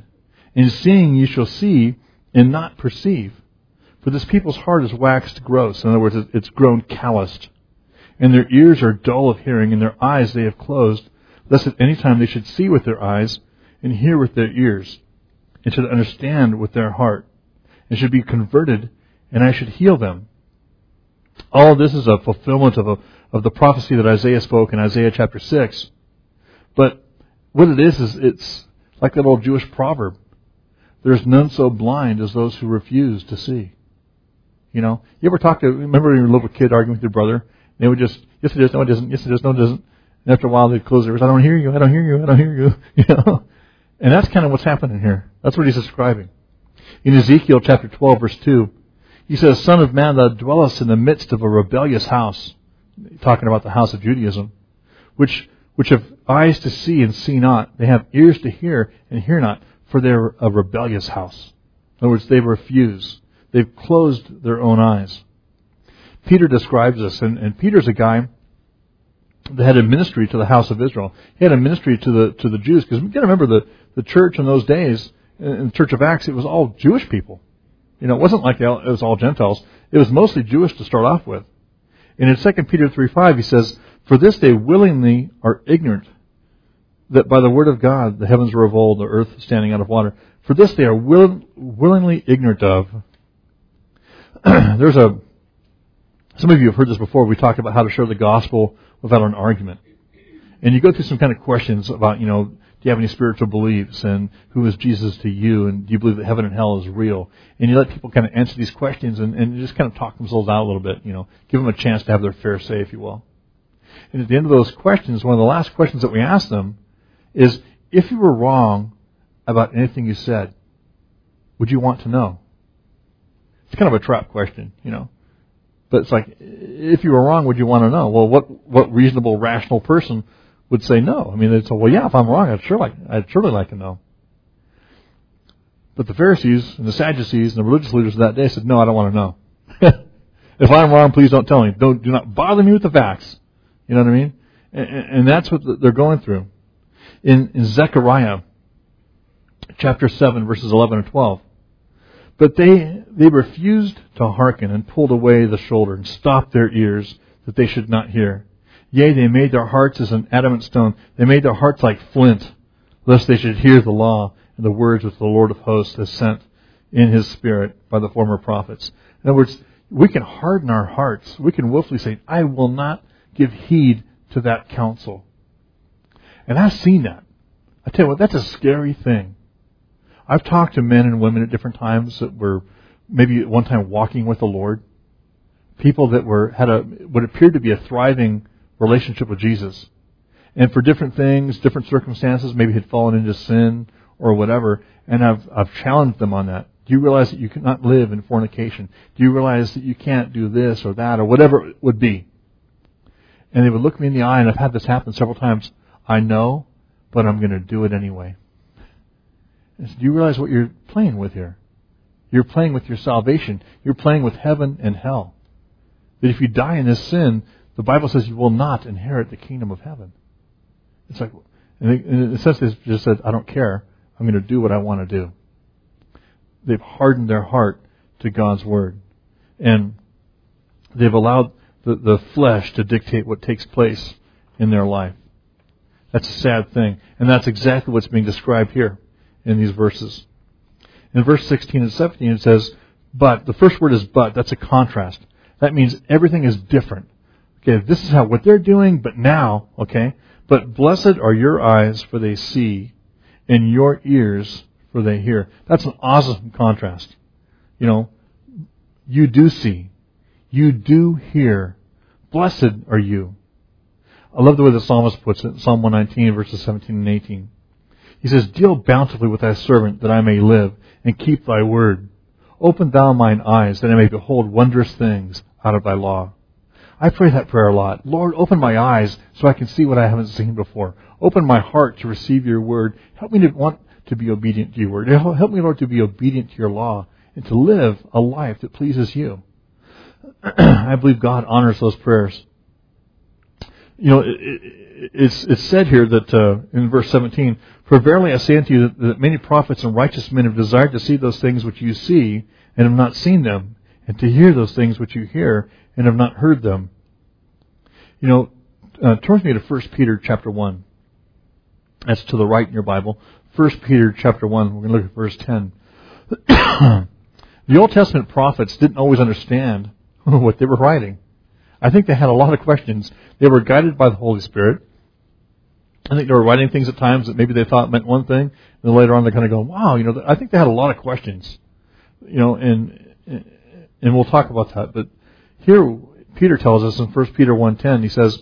In seeing you shall see and not perceive. For this people's heart is waxed gross. In other words, it's grown calloused. And their ears are dull of hearing, and their eyes they have closed, lest at any time they should see with their eyes, and hear with their ears, and should understand with their heart, and should be converted, and I should heal them. All of this is a fulfillment of a, of the prophecy that Isaiah spoke in Isaiah chapter six. But what it is, is it's like that old Jewish proverb. There's none so blind as those who refuse to see. You know, you ever talk to, remember when you were a little kid arguing with your brother? They would just, yes it is, no it isn't, yes it is, no it isn't. And after a while they'd close their ears, I don't hear you, I don't hear you, I don't hear you. You know? And that's kind of what's happening here. That's what he's describing. In Ezekiel chapter twelve, verse two, he says, Son of man, thou dwellest in the midst of a rebellious house, talking about the house of Judaism, which which have eyes to see and see not. They have ears to hear and hear not, for they're a rebellious house. In other words, they refuse. They've closed their own eyes. Peter describes this, and, and Peter's a guy that had a ministry to the house of Israel. He had a ministry to the to the Jews, because you've got to remember the, the church in those days, in the Church of Acts, it was all Jewish people. You know, it wasn't like it was all Gentiles. It was mostly Jewish to start off with. And in Second Peter three five, he says, For this they willingly are ignorant, that by the word of God the heavens were of old, the earth standing out of water. For this they are will, willingly ignorant of. There's a, some of you have heard this before. We talked about how to share the gospel without an argument. And you go through some kind of questions about, you know, do you have any spiritual beliefs? And who is Jesus to you? And do you believe that heaven and hell is real? And you let people kind of answer these questions and, and just kind of talk themselves out a little bit, you know, give them a chance to have their fair say, if you will. And at the end of those questions, one of the last questions that we ask them is, if you were wrong about anything you said, would you want to know? It's kind of a trap question, you know. But it's like, if you were wrong, would you want to know? Well, what what reasonable, rational person would say no? I mean, they'd say, well, yeah, if I'm wrong, I'd sure like, I'd surely like to know. But the Pharisees and the Sadducees and the religious leaders of that day said, no, I don't want to know. If I'm wrong, please don't tell me. Don't do not bother me with the facts. You know what I mean? And, and that's what they're going through. In, in Zechariah chapter seven, verses eleven and twelve. But they they refused to hearken, and pulled away the shoulder, and stopped their ears, that they should not hear. Yea, they made their hearts as an adamant stone. They made their hearts like flint, lest they should hear the law and the words which the Lord of hosts has sent in his Spirit by the former prophets. In other words, we can harden our hearts. We can willfully say, I will not give heed to that counsel. And I've seen that. I tell you what, that's a scary thing. I've talked to men and women at different times that were maybe at one time walking with the Lord. People that were had a what appeared to be a thriving relationship with Jesus. And for different things, different circumstances, maybe had fallen into sin or whatever, and I've I've challenged them on that. Do you realize that you cannot live in fornication? Do you realize that you can't do this or that or whatever it would be? And they would look me in the eye, and I've had this happen several times. I know, but I'm going to do it anyway. And so do you realize what you're playing with here? You're playing with your salvation. You're playing with heaven and hell. That if you die in this sin, the Bible says you will not inherit the kingdom of heaven. It's like, in a sense, they just said, I don't care. I'm going to do what I want to do. They've hardened their heart to God's word. And they've allowed the, the flesh to dictate what takes place in their life. That's a sad thing. And that's exactly what's being described here in these verses. In verse sixteen and seventeen it says, but, the first word is but, that's a contrast. That means everything is different. Okay, this is how, what they're doing, but now, okay, but blessed are your eyes, for they see, and your ears, for they hear. That's an awesome contrast. You know, you do see, you do hear, blessed are you. I love the way the psalmist puts it, Psalm one nineteen, verses seventeen and eighteen. He says, deal bountifully with thy servant, that I may live, and keep thy word. Open thou mine eyes, that I may behold wondrous things out of thy law. I pray that prayer a lot. Lord, open my eyes so I can see what I haven't seen before. Open my heart to receive your word. Help me to want to be obedient to your word. Help me, Lord, to be obedient to your law and to live a life that pleases you. I believe God honors those prayers. You know, it, it, it's it's said here that uh, in verse seventeen, for verily I say unto you that, that many prophets and righteous men have desired to see those things which you see and have not seen them, and to hear those things which you hear and have not heard them. You know, uh, turn with me to First Peter chapter one. That's to the right in your Bible. First Peter chapter one. We're going to look at verse ten. The Old Testament prophets didn't always understand what they were writing. I think they had a lot of questions. They were guided by the Holy Spirit. I think they were writing things at times that maybe they thought meant one thing, and then later on they're kind of going, wow, you know, I think they had a lot of questions. You know, and and we'll talk about that. But here Peter tells us in First Peter one ten, he says,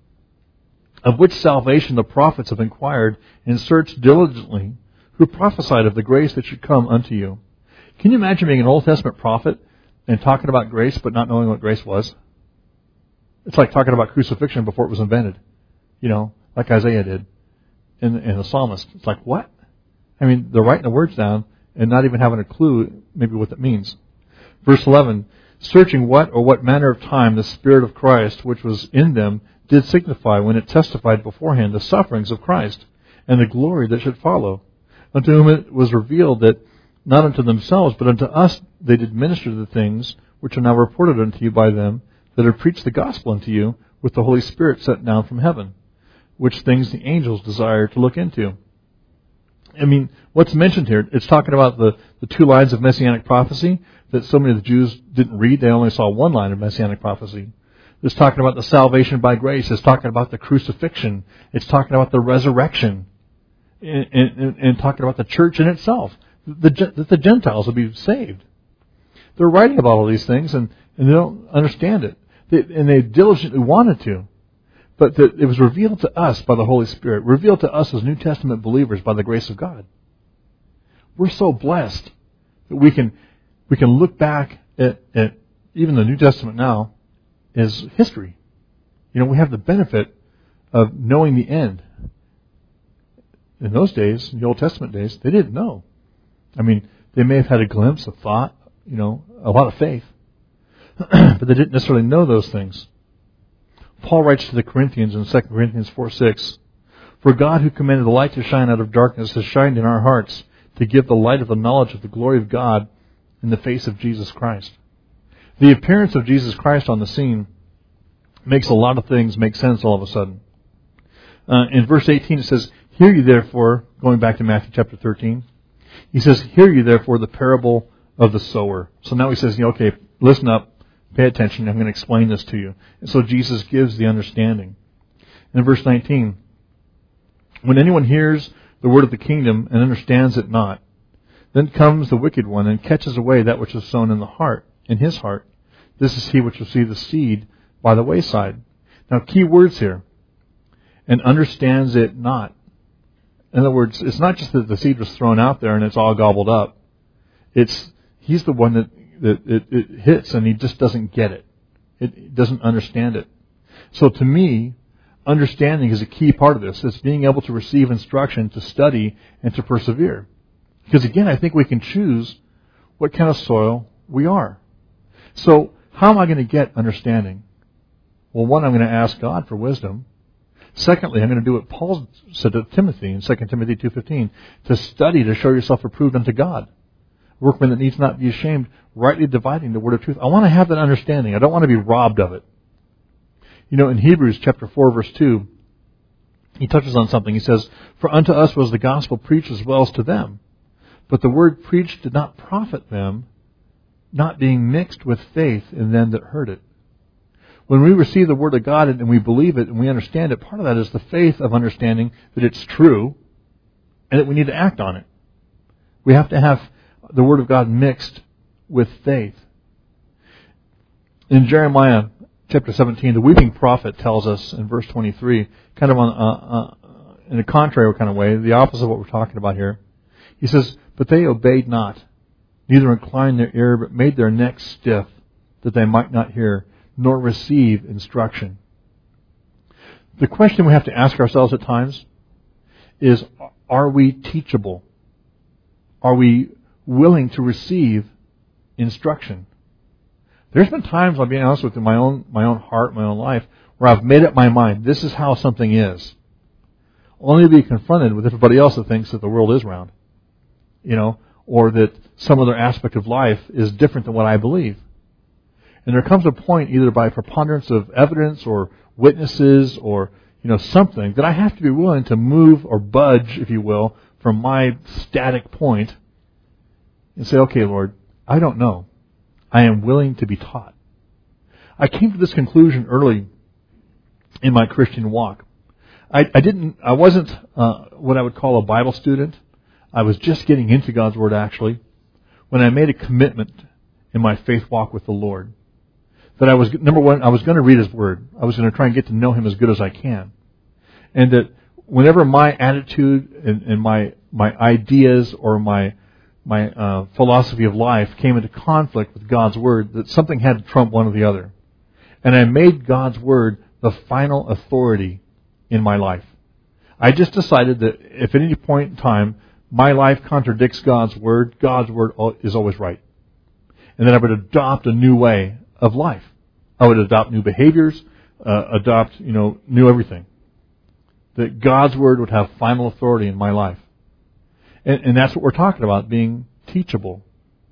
of which salvation the prophets have inquired and searched diligently, who prophesied of the grace that should come unto you. Can you imagine being an Old Testament prophet and talking about grace but not knowing what grace was? It's like talking about crucifixion before it was invented, you know, like Isaiah did and, and the psalmist. It's like, what? I mean, they're writing the words down and not even having a clue maybe what that means. Verse eleven, searching what or what manner of time the Spirit of Christ which was in them did signify when it testified beforehand the sufferings of Christ and the glory that should follow, unto whom it was revealed that not unto themselves, but unto us they did minister the things which are now reported unto you by them that have preached the gospel unto you with the Holy Spirit sent down from heaven, which things the angels desire to look into. I mean, what's mentioned here, it's talking about the, the two lines of Messianic prophecy that so many of the Jews didn't read. They only saw one line of Messianic prophecy. It's talking about the salvation by grace. It's talking about the crucifixion. It's talking about the resurrection. And, and, and talking about the church in itself. The, the, the Gentiles will be saved. They're writing about all these things and, and they don't understand it. They, and they diligently wanted to. But the, it was revealed to us by the Holy Spirit. Revealed to us as New Testament believers by the grace of God. We're so blessed that we can we can look back at, at even the New Testament now as history. You know, we have the benefit of knowing the end. In those days, in the Old Testament days, they didn't know. I mean, they may have had a glimpse of thought, you know, a lot of faith, but they didn't necessarily know those things. Paul writes to the Corinthians in Second Corinthians four six, for God who commanded the light to shine out of darkness has shined in our hearts to give the light of the knowledge of the glory of God in the face of Jesus Christ. The appearance of Jesus Christ on the scene makes a lot of things make sense all of a sudden. Uh, in verse eighteen it says, hear you therefore, going back to Matthew chapter thirteen, he says, hear you therefore the parable of the sower. So now he says, okay, listen up, pay attention, I'm going to explain this to you. And so Jesus gives the understanding. And in verse nineteen, when anyone hears the word of the kingdom and understands it not, then comes the wicked one and catches away that which is sown in the heart, in his heart. This is he which will see the seed by the wayside. Now, key words here. And understands it not. In other words, it's not just that the seed was thrown out there and it's all gobbled up. It's he's the one that, that it, it hits and he just doesn't get it. It doesn't understand it. So to me, understanding is a key part of this. It's being able to receive instruction, to study, and to persevere. Because again, I think we can choose what kind of soil we are. So how am I going to get understanding? Well, one, I'm going to ask God for wisdom. Secondly, I'm going to do what Paul said to Timothy in Second Timothy two fifteen, to study to show yourself approved unto God. A workman that needs not be ashamed, rightly dividing the word of truth. I want to have that understanding. I don't want to be robbed of it. You know, in Hebrews chapter four, verse two, he touches on something. He says, for unto us was the gospel preached as well as to them. But the word preached did not profit them, not being mixed with faith in them that heard it. When we receive the Word of God and we believe it and we understand it, part of that is the faith of understanding that it's true and that we need to act on it. We have to have the Word of God mixed with faith. In Jeremiah chapter seventeen, the weeping prophet tells us in verse twenty-three, kind of on, uh, uh, in a contrary kind of way, the opposite of what we're talking about here. He says, but they obeyed not, neither inclined their ear, but made their necks stiff, that they might not hear, nor receive instruction. The question we have to ask ourselves at times is, are we teachable? Are we willing to receive instruction? There's been times, I'll be honest with you, in my own, my own heart, my own life, or I've made up my mind, this is how something is, only to be confronted with everybody else that thinks that the world is round, you know, or that some other aspect of life is different than what I believe. And there comes a point, either by preponderance of evidence or witnesses or, you know, something, that I have to be willing to move or budge, if you will, from my static point and say, okay, Lord, I don't know. I am willing to be taught. I came to this conclusion early in my Christian walk. I, I didn't, I wasn't uh, what I would call a Bible student. I was just getting into God's Word, actually, when I made a commitment in my faith walk with the Lord. That I was, number one, I was going to read His Word. I was going to try and get to know Him as good as I can. And that whenever my attitude and, and my my ideas or my my uh, philosophy of life came into conflict with God's Word, that something had to trump one or the other. And I made God's Word the final authority in my life. I just decided that if at any point in time my life contradicts God's Word, God's Word is always right. And then I would adopt a new way of life. I would adopt new behaviors, uh, adopt, you know, new everything. That God's Word would have final authority in my life. And, and that's what we're talking about, being teachable.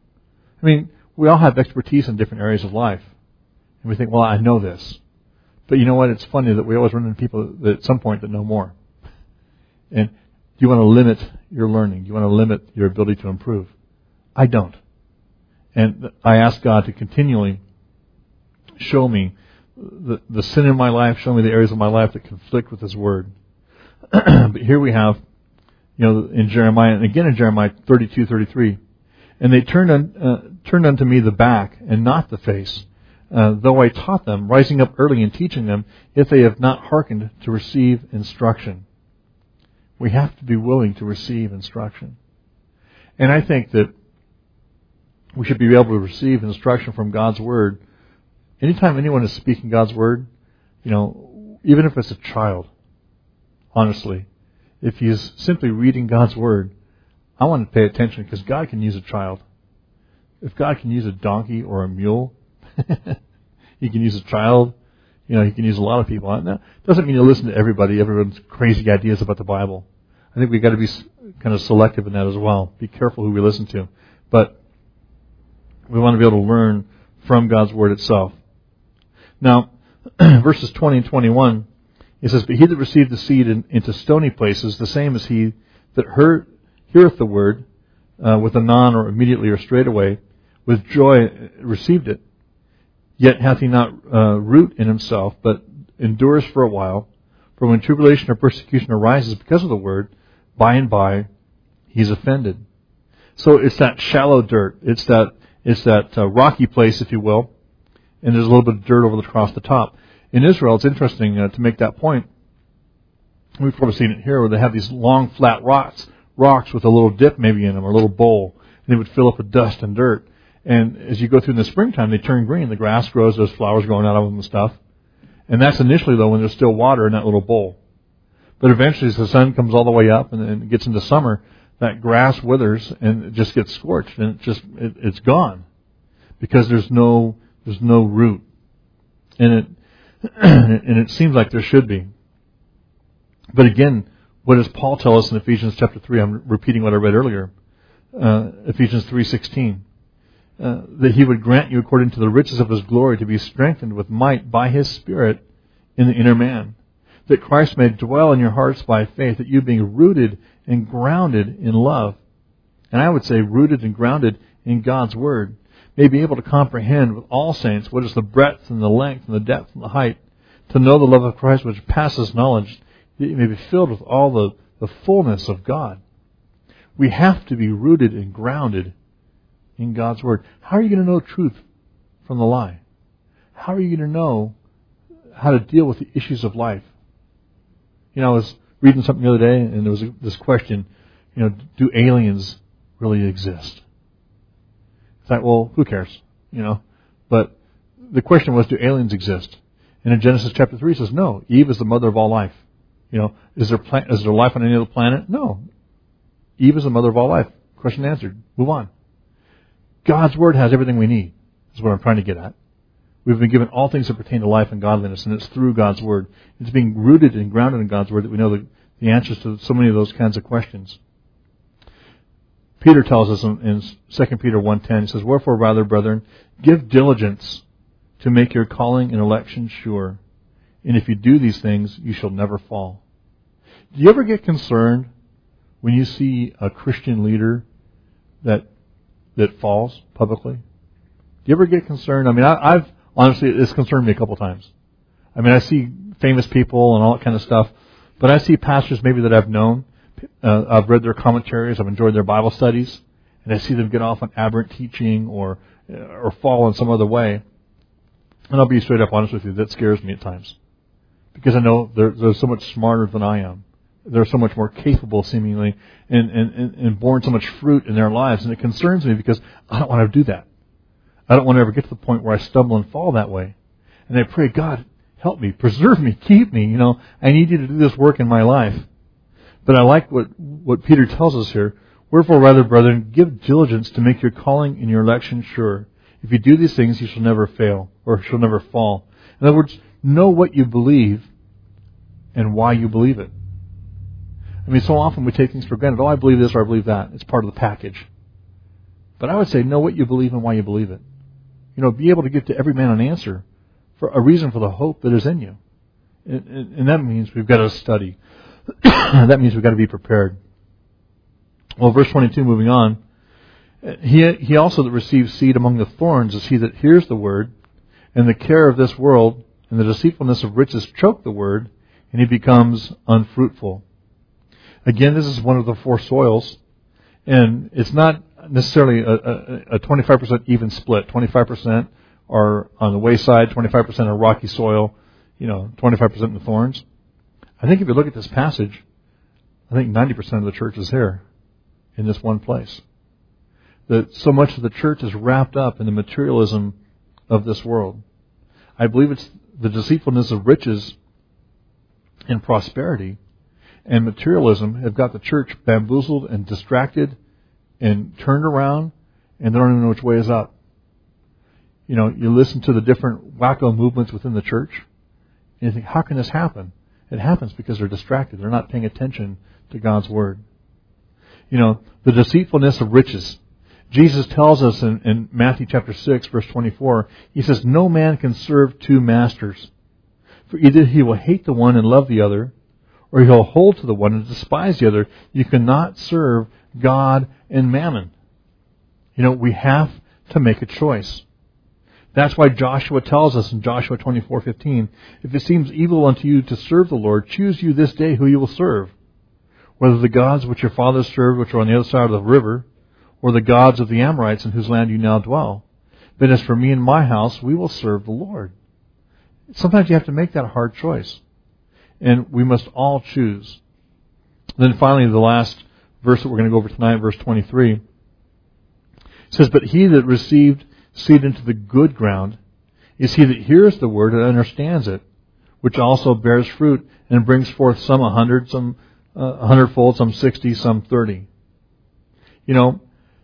I mean, we all have expertise in different areas of life. And we think, well, I know this. But you know what? It's funny that we always run into people that at some point that know more. And do you want to limit your learning? Do you want to limit your ability to improve? I don't. And I ask God to continually show me the, the sin in my life, show me the areas of my life that conflict with His Word. But here we have, you know, in Jeremiah, and again in Jeremiah thirty-two, thirty-three, and they turned, un, uh, turned unto me the back and not the face, uh, though I taught them, rising up early and teaching them, if they have not hearkened to receive instruction. We have to be willing to receive instruction. And I think that we should be able to receive instruction from God's Word. Anytime anyone is speaking God's Word, you know, even if it's a child, honestly, if he is simply reading God's Word, I want to pay attention because God can use a child. If God can use a donkey or a mule, He can use a child. You know, He can use a lot of people. And that doesn't mean you listen to everybody, everyone's crazy ideas about the Bible. I think we've got to be kind of selective in that as well. Be careful who we listen to. But we want to be able to learn from God's Word itself. Now, verses twenty and twenty-one, it says, but he that received the seed in, into stony places, the same as he that heard, heareth the word, uh, with anon or immediately or straightway, with joy received it. Yet hath he not uh, root in himself, but endures for a while. For when tribulation or persecution arises because of the word, by and by he's offended. So it's that shallow dirt. It's that it's that uh, rocky place, if you will, and there's a little bit of dirt over the, across the top. In Israel, it's interesting uh, to make that point. We've probably seen it here, where they have these long, flat rocks, rocks with a little dip maybe in them, or a little bowl, and they would fill up with dust and dirt. And as you go through in the springtime, they turn green. The grass grows, there's flowers growing out of them and stuff. And that's initially, though, when there's still water in that little bowl. But eventually, as the sun comes all the way up and, and it gets into summer, that grass withers and it just gets scorched, and it just it, it's gone because there's no there's no root, and it and it seems like there should be. But again, what does Paul tell us in Ephesians chapter three? I'm repeating what I read earlier. Uh, Ephesians three sixteen. Uh, that he would grant you according to the riches of his glory to be strengthened with might by his Spirit in the inner man. That Christ may dwell in your hearts by faith, that you being rooted and grounded in love. And I would say rooted and grounded in God's Word, may be able to comprehend with all saints what is the breadth and the length and the depth and the height, to know the love of Christ which passes knowledge, that you may be filled with all the, the fullness of God. We have to be rooted and grounded in God's Word. How are you going to know truth from the lie? How are you going to know how to deal with the issues of life? You know, I was reading something the other day, and there was a, this question, you know, do aliens really exist? It's like, well, who cares? You know, but the question was, do aliens exist? And in Genesis chapter three, it says, no, Eve is the mother of all life. You know, is there pla- is there life on any other planet? No. Eve is the mother of all life. Question answered. Move on. God's Word has everything we need, is what I'm trying to get at. We've been given all things that pertain to life and godliness, and it's through God's Word. It's being rooted and grounded in God's Word that we know the, the answers to so many of those kinds of questions. Peter tells us in, in Second Peter one ten, he says, "Wherefore, rather, brethren, give diligence to make your calling and election sure. And if you do these things, you shall never fall." Do you ever get concerned when you see a Christian leader that that falls publicly? Do you ever get concerned? I mean, I, I've honestly, it's concerned me a couple times. I mean, I see famous people and all that kind of stuff, but I see pastors maybe that I've known. Uh, I've read their commentaries. I've enjoyed their Bible studies, and I see them get off on aberrant teaching or or fall in some other way. And I'll be straight up honest with you, that scares me at times, because I know they're, they're so much smarter than I am. They're so much more capable, seemingly, and, and, and born so much fruit in their lives, and it concerns me because I don't want to do that. I don't want to ever get to the point where I stumble and fall that way. And I pray, God, help me, preserve me, keep me. You know, I need you to do this work in my life. But I like what, what Peter tells us here. "Wherefore, rather, brethren, give diligence to make your calling and your election sure. If you do these things, you shall never fail, or shall never fall." In other words, know what you believe and why you believe it. I mean, so often we take things for granted. Oh, I believe this or I believe that. It's part of the package. But I would say know what you believe and why you believe it. You know, be able to give to every man an answer for a reason for the hope that is in you. And, and, and that means we've got to study. That means we've got to be prepared. Well, verse twenty-two, moving on. He, he also that receives seed among the thorns is he that hears the word, and the care of this world and the deceitfulness of riches choke the word, and he becomes unfruitful. Again, this is one of the four soils, and it's not necessarily a, a, a twenty-five percent even split. twenty-five percent are on the wayside, twenty-five percent are rocky soil, you know, twenty-five percent in the thorns. I think if you look at this passage, I think ninety percent of the church is here in this one place. That so much of the church is wrapped up in the materialism of this world. I believe it's the deceitfulness of riches and prosperity and materialism have got the church bamboozled and distracted and turned around, and they don't even know which way is up. You know, you listen to the different wacko movements within the church, and you think, how can this happen? It happens because they're distracted. They're not paying attention to God's Word. You know, the deceitfulness of riches. Jesus tells us in, in Matthew chapter six, verse twenty-four, he says, "No man can serve two masters. For either he will hate the one and love the other, or he'll hold to the one and despise the other. You cannot serve God and mammon." You know, we have to make a choice. That's why Joshua tells us in Joshua twenty-four fifteen, "If it seems evil unto you to serve the Lord, choose you this day who you will serve, whether the gods which your fathers served, which are on the other side of the river, or the gods of the Amorites in whose land you now dwell. But as for me and my house, we will serve the Lord." Sometimes you have to make that hard choice. And we must all choose. Then finally, the last verse that we're going to go over tonight, verse twenty-three, says, "But he that received seed into the good ground is he that hears the word and understands it, which also bears fruit and brings forth some a hundred, some uh, a hundredfold, some sixty, some thirty." You know,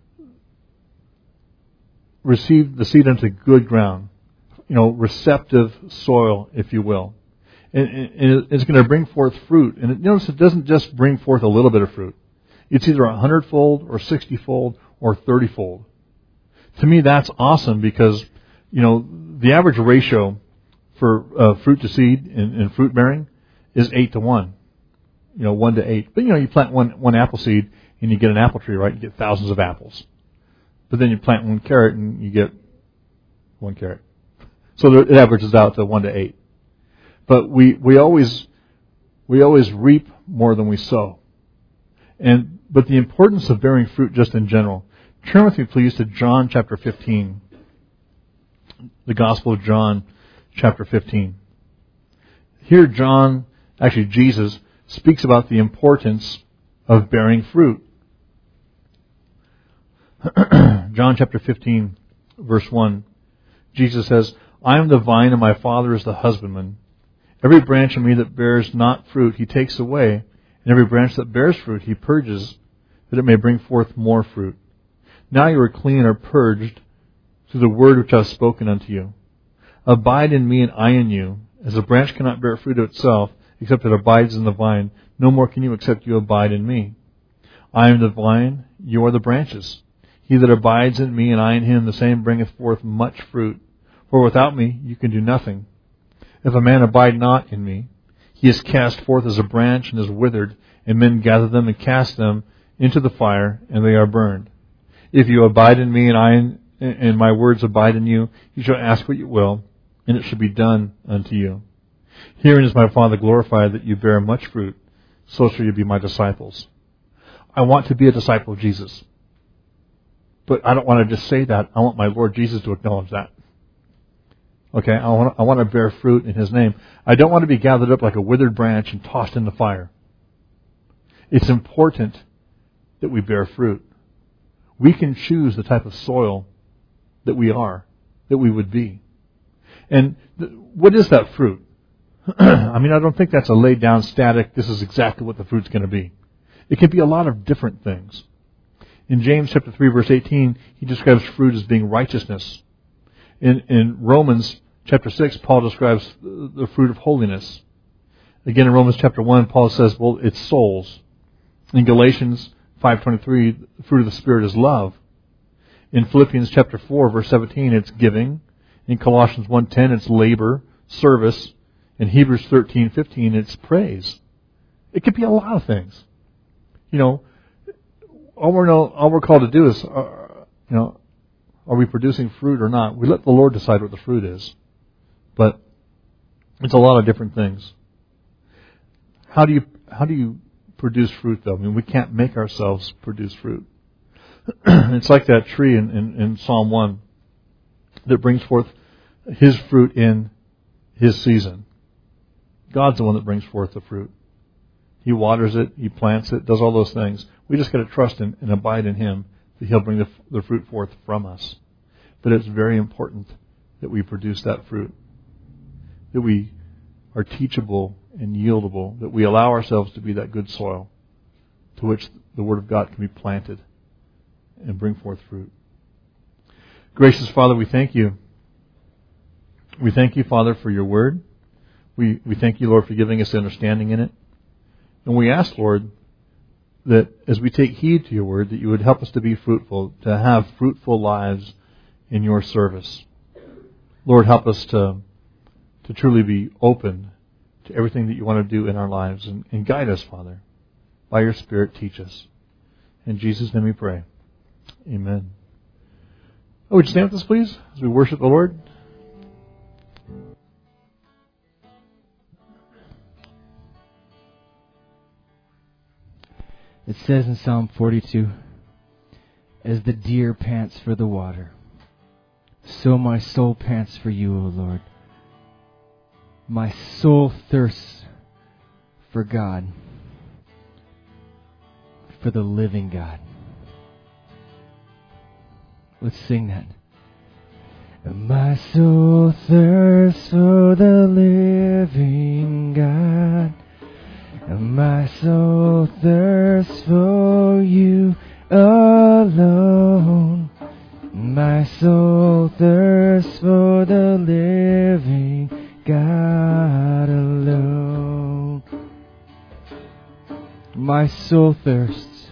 receive the seed into good ground. You know, receptive soil, if you will. And, and it's going to bring forth fruit. And it, notice it doesn't just bring forth a little bit of fruit. It's either a hundredfold or sixtyfold or thirtyfold. To me, that's awesome because, you know, the average ratio for uh, fruit to seed in, in fruit bearing is eight to one. You know, one to eight. But, you know, you plant one, one apple seed and you get an apple tree, right? You get thousands of apples. But then you plant one carrot and you get one carrot. So it averages out to one to eight. But we, we always we always reap more than we sow. And but the importance of bearing fruit just in general. Turn with me, please, to John chapter fifteen. The Gospel of John chapter fifteen. Here John, actually Jesus, speaks about the importance of bearing fruit. John chapter fifteen, verse one. Jesus says, "I am the vine and my Father is the husbandman. Every branch in me that bears not fruit he takes away, and every branch that bears fruit he purges, that it may bring forth more fruit. Now you are clean and are purged through the word which I have spoken unto you. Abide in me and I in you. As a branch cannot bear fruit of itself, except it abides in the vine, no more can you except you abide in me. I am the vine, you are the branches. He that abides in me and I in him, the same bringeth forth much fruit. For without me you can do nothing. If a man abide not in me, he is cast forth as a branch and is withered, and men gather them and cast them into the fire, and they are burned. If you abide in me and I in, and my words abide in you, you shall ask what you will, and it shall be done unto you. Herein is my Father glorified, that you bear much fruit, so shall you be my disciples. I want to be a disciple of Jesus. But I don't want to just say that. I want my Lord Jesus to acknowledge that. Okay, I want, I want to bear fruit in His name. I don't want to be gathered up like a withered branch and tossed in the fire. It's important that we bear fruit. We can choose the type of soil that we are, that we would be. And th- what is that fruit? I mean, I don't think that's a laid down static, this is exactly what the fruit's going to be. It can be a lot of different things. In James chapter three, verse eighteen, he describes fruit as being righteousness. In, in Romans chapter six, Paul describes the fruit of holiness. Again, in Romans chapter one, Paul says, well, it's souls. In Galatians five twenty-three, the fruit of the Spirit is love. In Philippians chapter four, verse seventeen, it's giving. In Colossians one ten, it's labor, service. In Hebrews thirteen fifteen, it's praise. It could be a lot of things. You know, all we're, know, all we're called to do is, uh, you know, are we producing fruit or not? We let the Lord decide what the fruit is. But it's a lot of different things. How do you how do you produce fruit, though? I mean, we can't make ourselves produce fruit. It's like that tree in, in, in Psalm one that brings forth his fruit in his season. God's the one that brings forth the fruit. He waters it, He plants it, does all those things. We just got to trust in and abide in Him that He'll bring the, the fruit forth from us. But it's very important that we produce that fruit, that we are teachable and yieldable, that we allow ourselves to be that good soil to which the Word of God can be planted and bring forth fruit. Gracious Father, we thank You. We thank You, Father, for Your Word. We, we thank You, Lord, for giving us understanding in it. And we ask, Lord, that as we take heed to Your Word, that You would help us to be fruitful, to have fruitful lives in Your service. Lord, help us to, to truly be open to everything that You want to do in our lives. And, and guide us, Father. By Your Spirit, teach us. In Jesus' name we pray. Amen. Oh, would you stand with us, please, as we worship the Lord? It says in Psalm forty-two, as the deer pants for the water, so my soul pants for You, O Lord. My soul thirsts for God, for the living God. Let's sing that. My soul thirsts for the living God. My soul thirsts for You alone. My soul thirsts for the living God alone. My soul thirsts.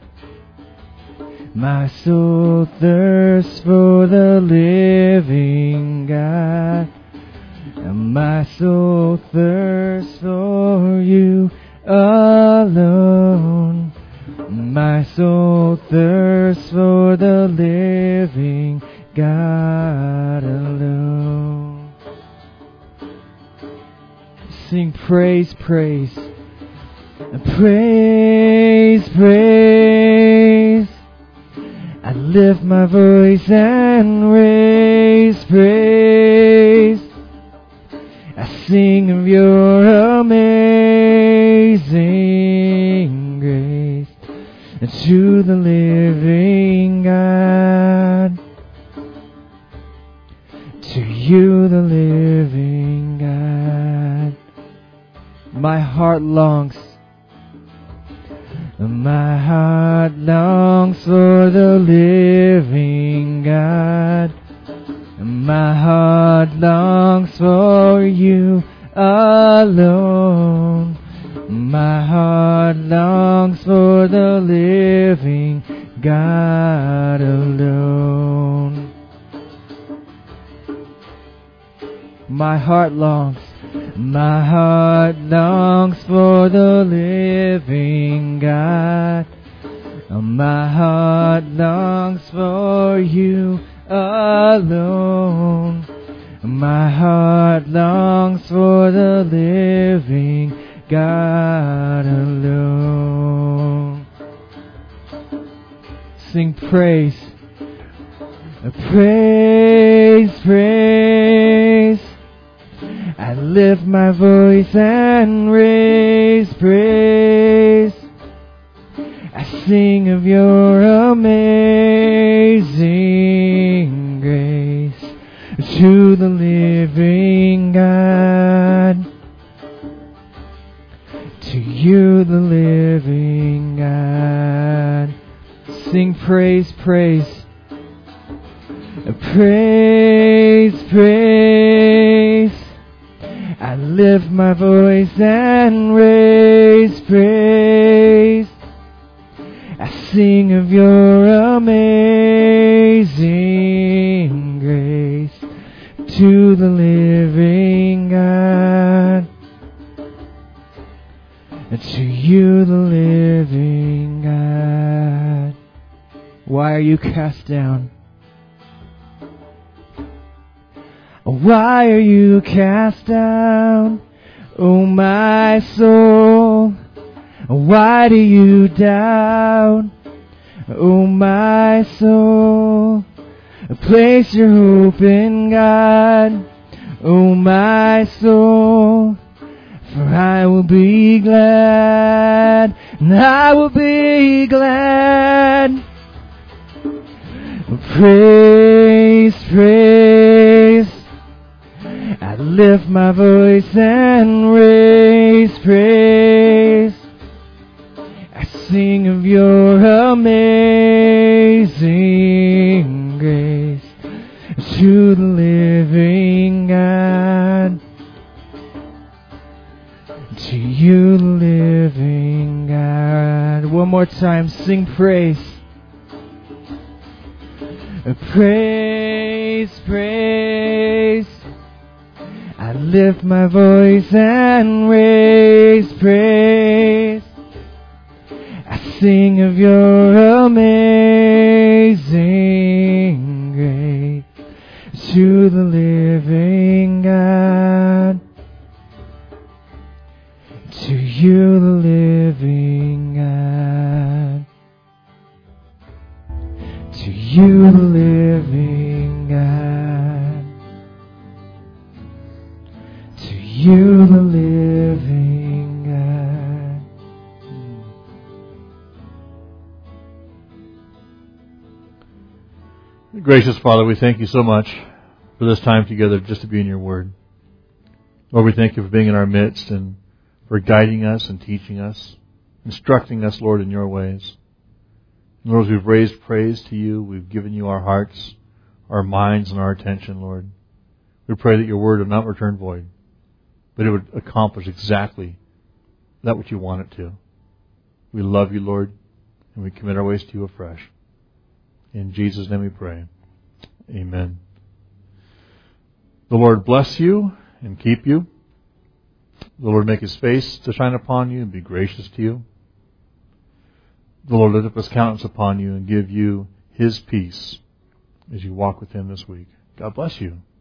My soul thirsts for the living God. My soul thirsts for You alone. My soul thirsts for the living God alone. Sing praise, praise, praise, praise. I lift my voice and raise praise. I sing of Your amazing grace, and to the living God, to You the living God. My heart longs, my heart longs for the living God. My heart longs the living God alone. My heart longs, my heart longs for the living God. My heart longs for you alone. My heart longs for the living God alone. Sing praise, praise, praise. I lift my voice and raise praise. I sing of your amazing grace to the living God. To you, the living God. Sing praise, praise. Praise, praise. I lift my voice and raise praise. I sing of your amazing grace to the living God. To you, the living God. Why are you cast down? Why are you cast down, O my soul? Why do you doubt, O my soul? Place your hope in God, O my soul. For I will be glad, and I will be glad. Praise, praise. I lift my voice and raise praise. I sing of your amazing grace to the living God. To you, the living God. One more time, sing praise. Praise, praise. I lift my voice and raise praise. I sing of your amazing grace to the living God. To you, the living God. To you, the living God. To you, the living God. Gracious Father, we thank you so much for this time together just to be in your word. Lord, we thank you for being in our midst and for guiding us and teaching us, instructing us, Lord, in your ways. And Lord, as we've raised praise to you, we've given you our hearts, our minds, and our attention, Lord. We pray that your word would not return void, but it would accomplish exactly that which you want it to. We love you, Lord, and we commit our ways to you afresh. In Jesus' name we pray. Amen. The Lord bless you and keep you. The Lord make his face to shine upon you and be gracious to you. The Lord lift up his countenance upon you and give you his peace as you walk with him this week. God bless you.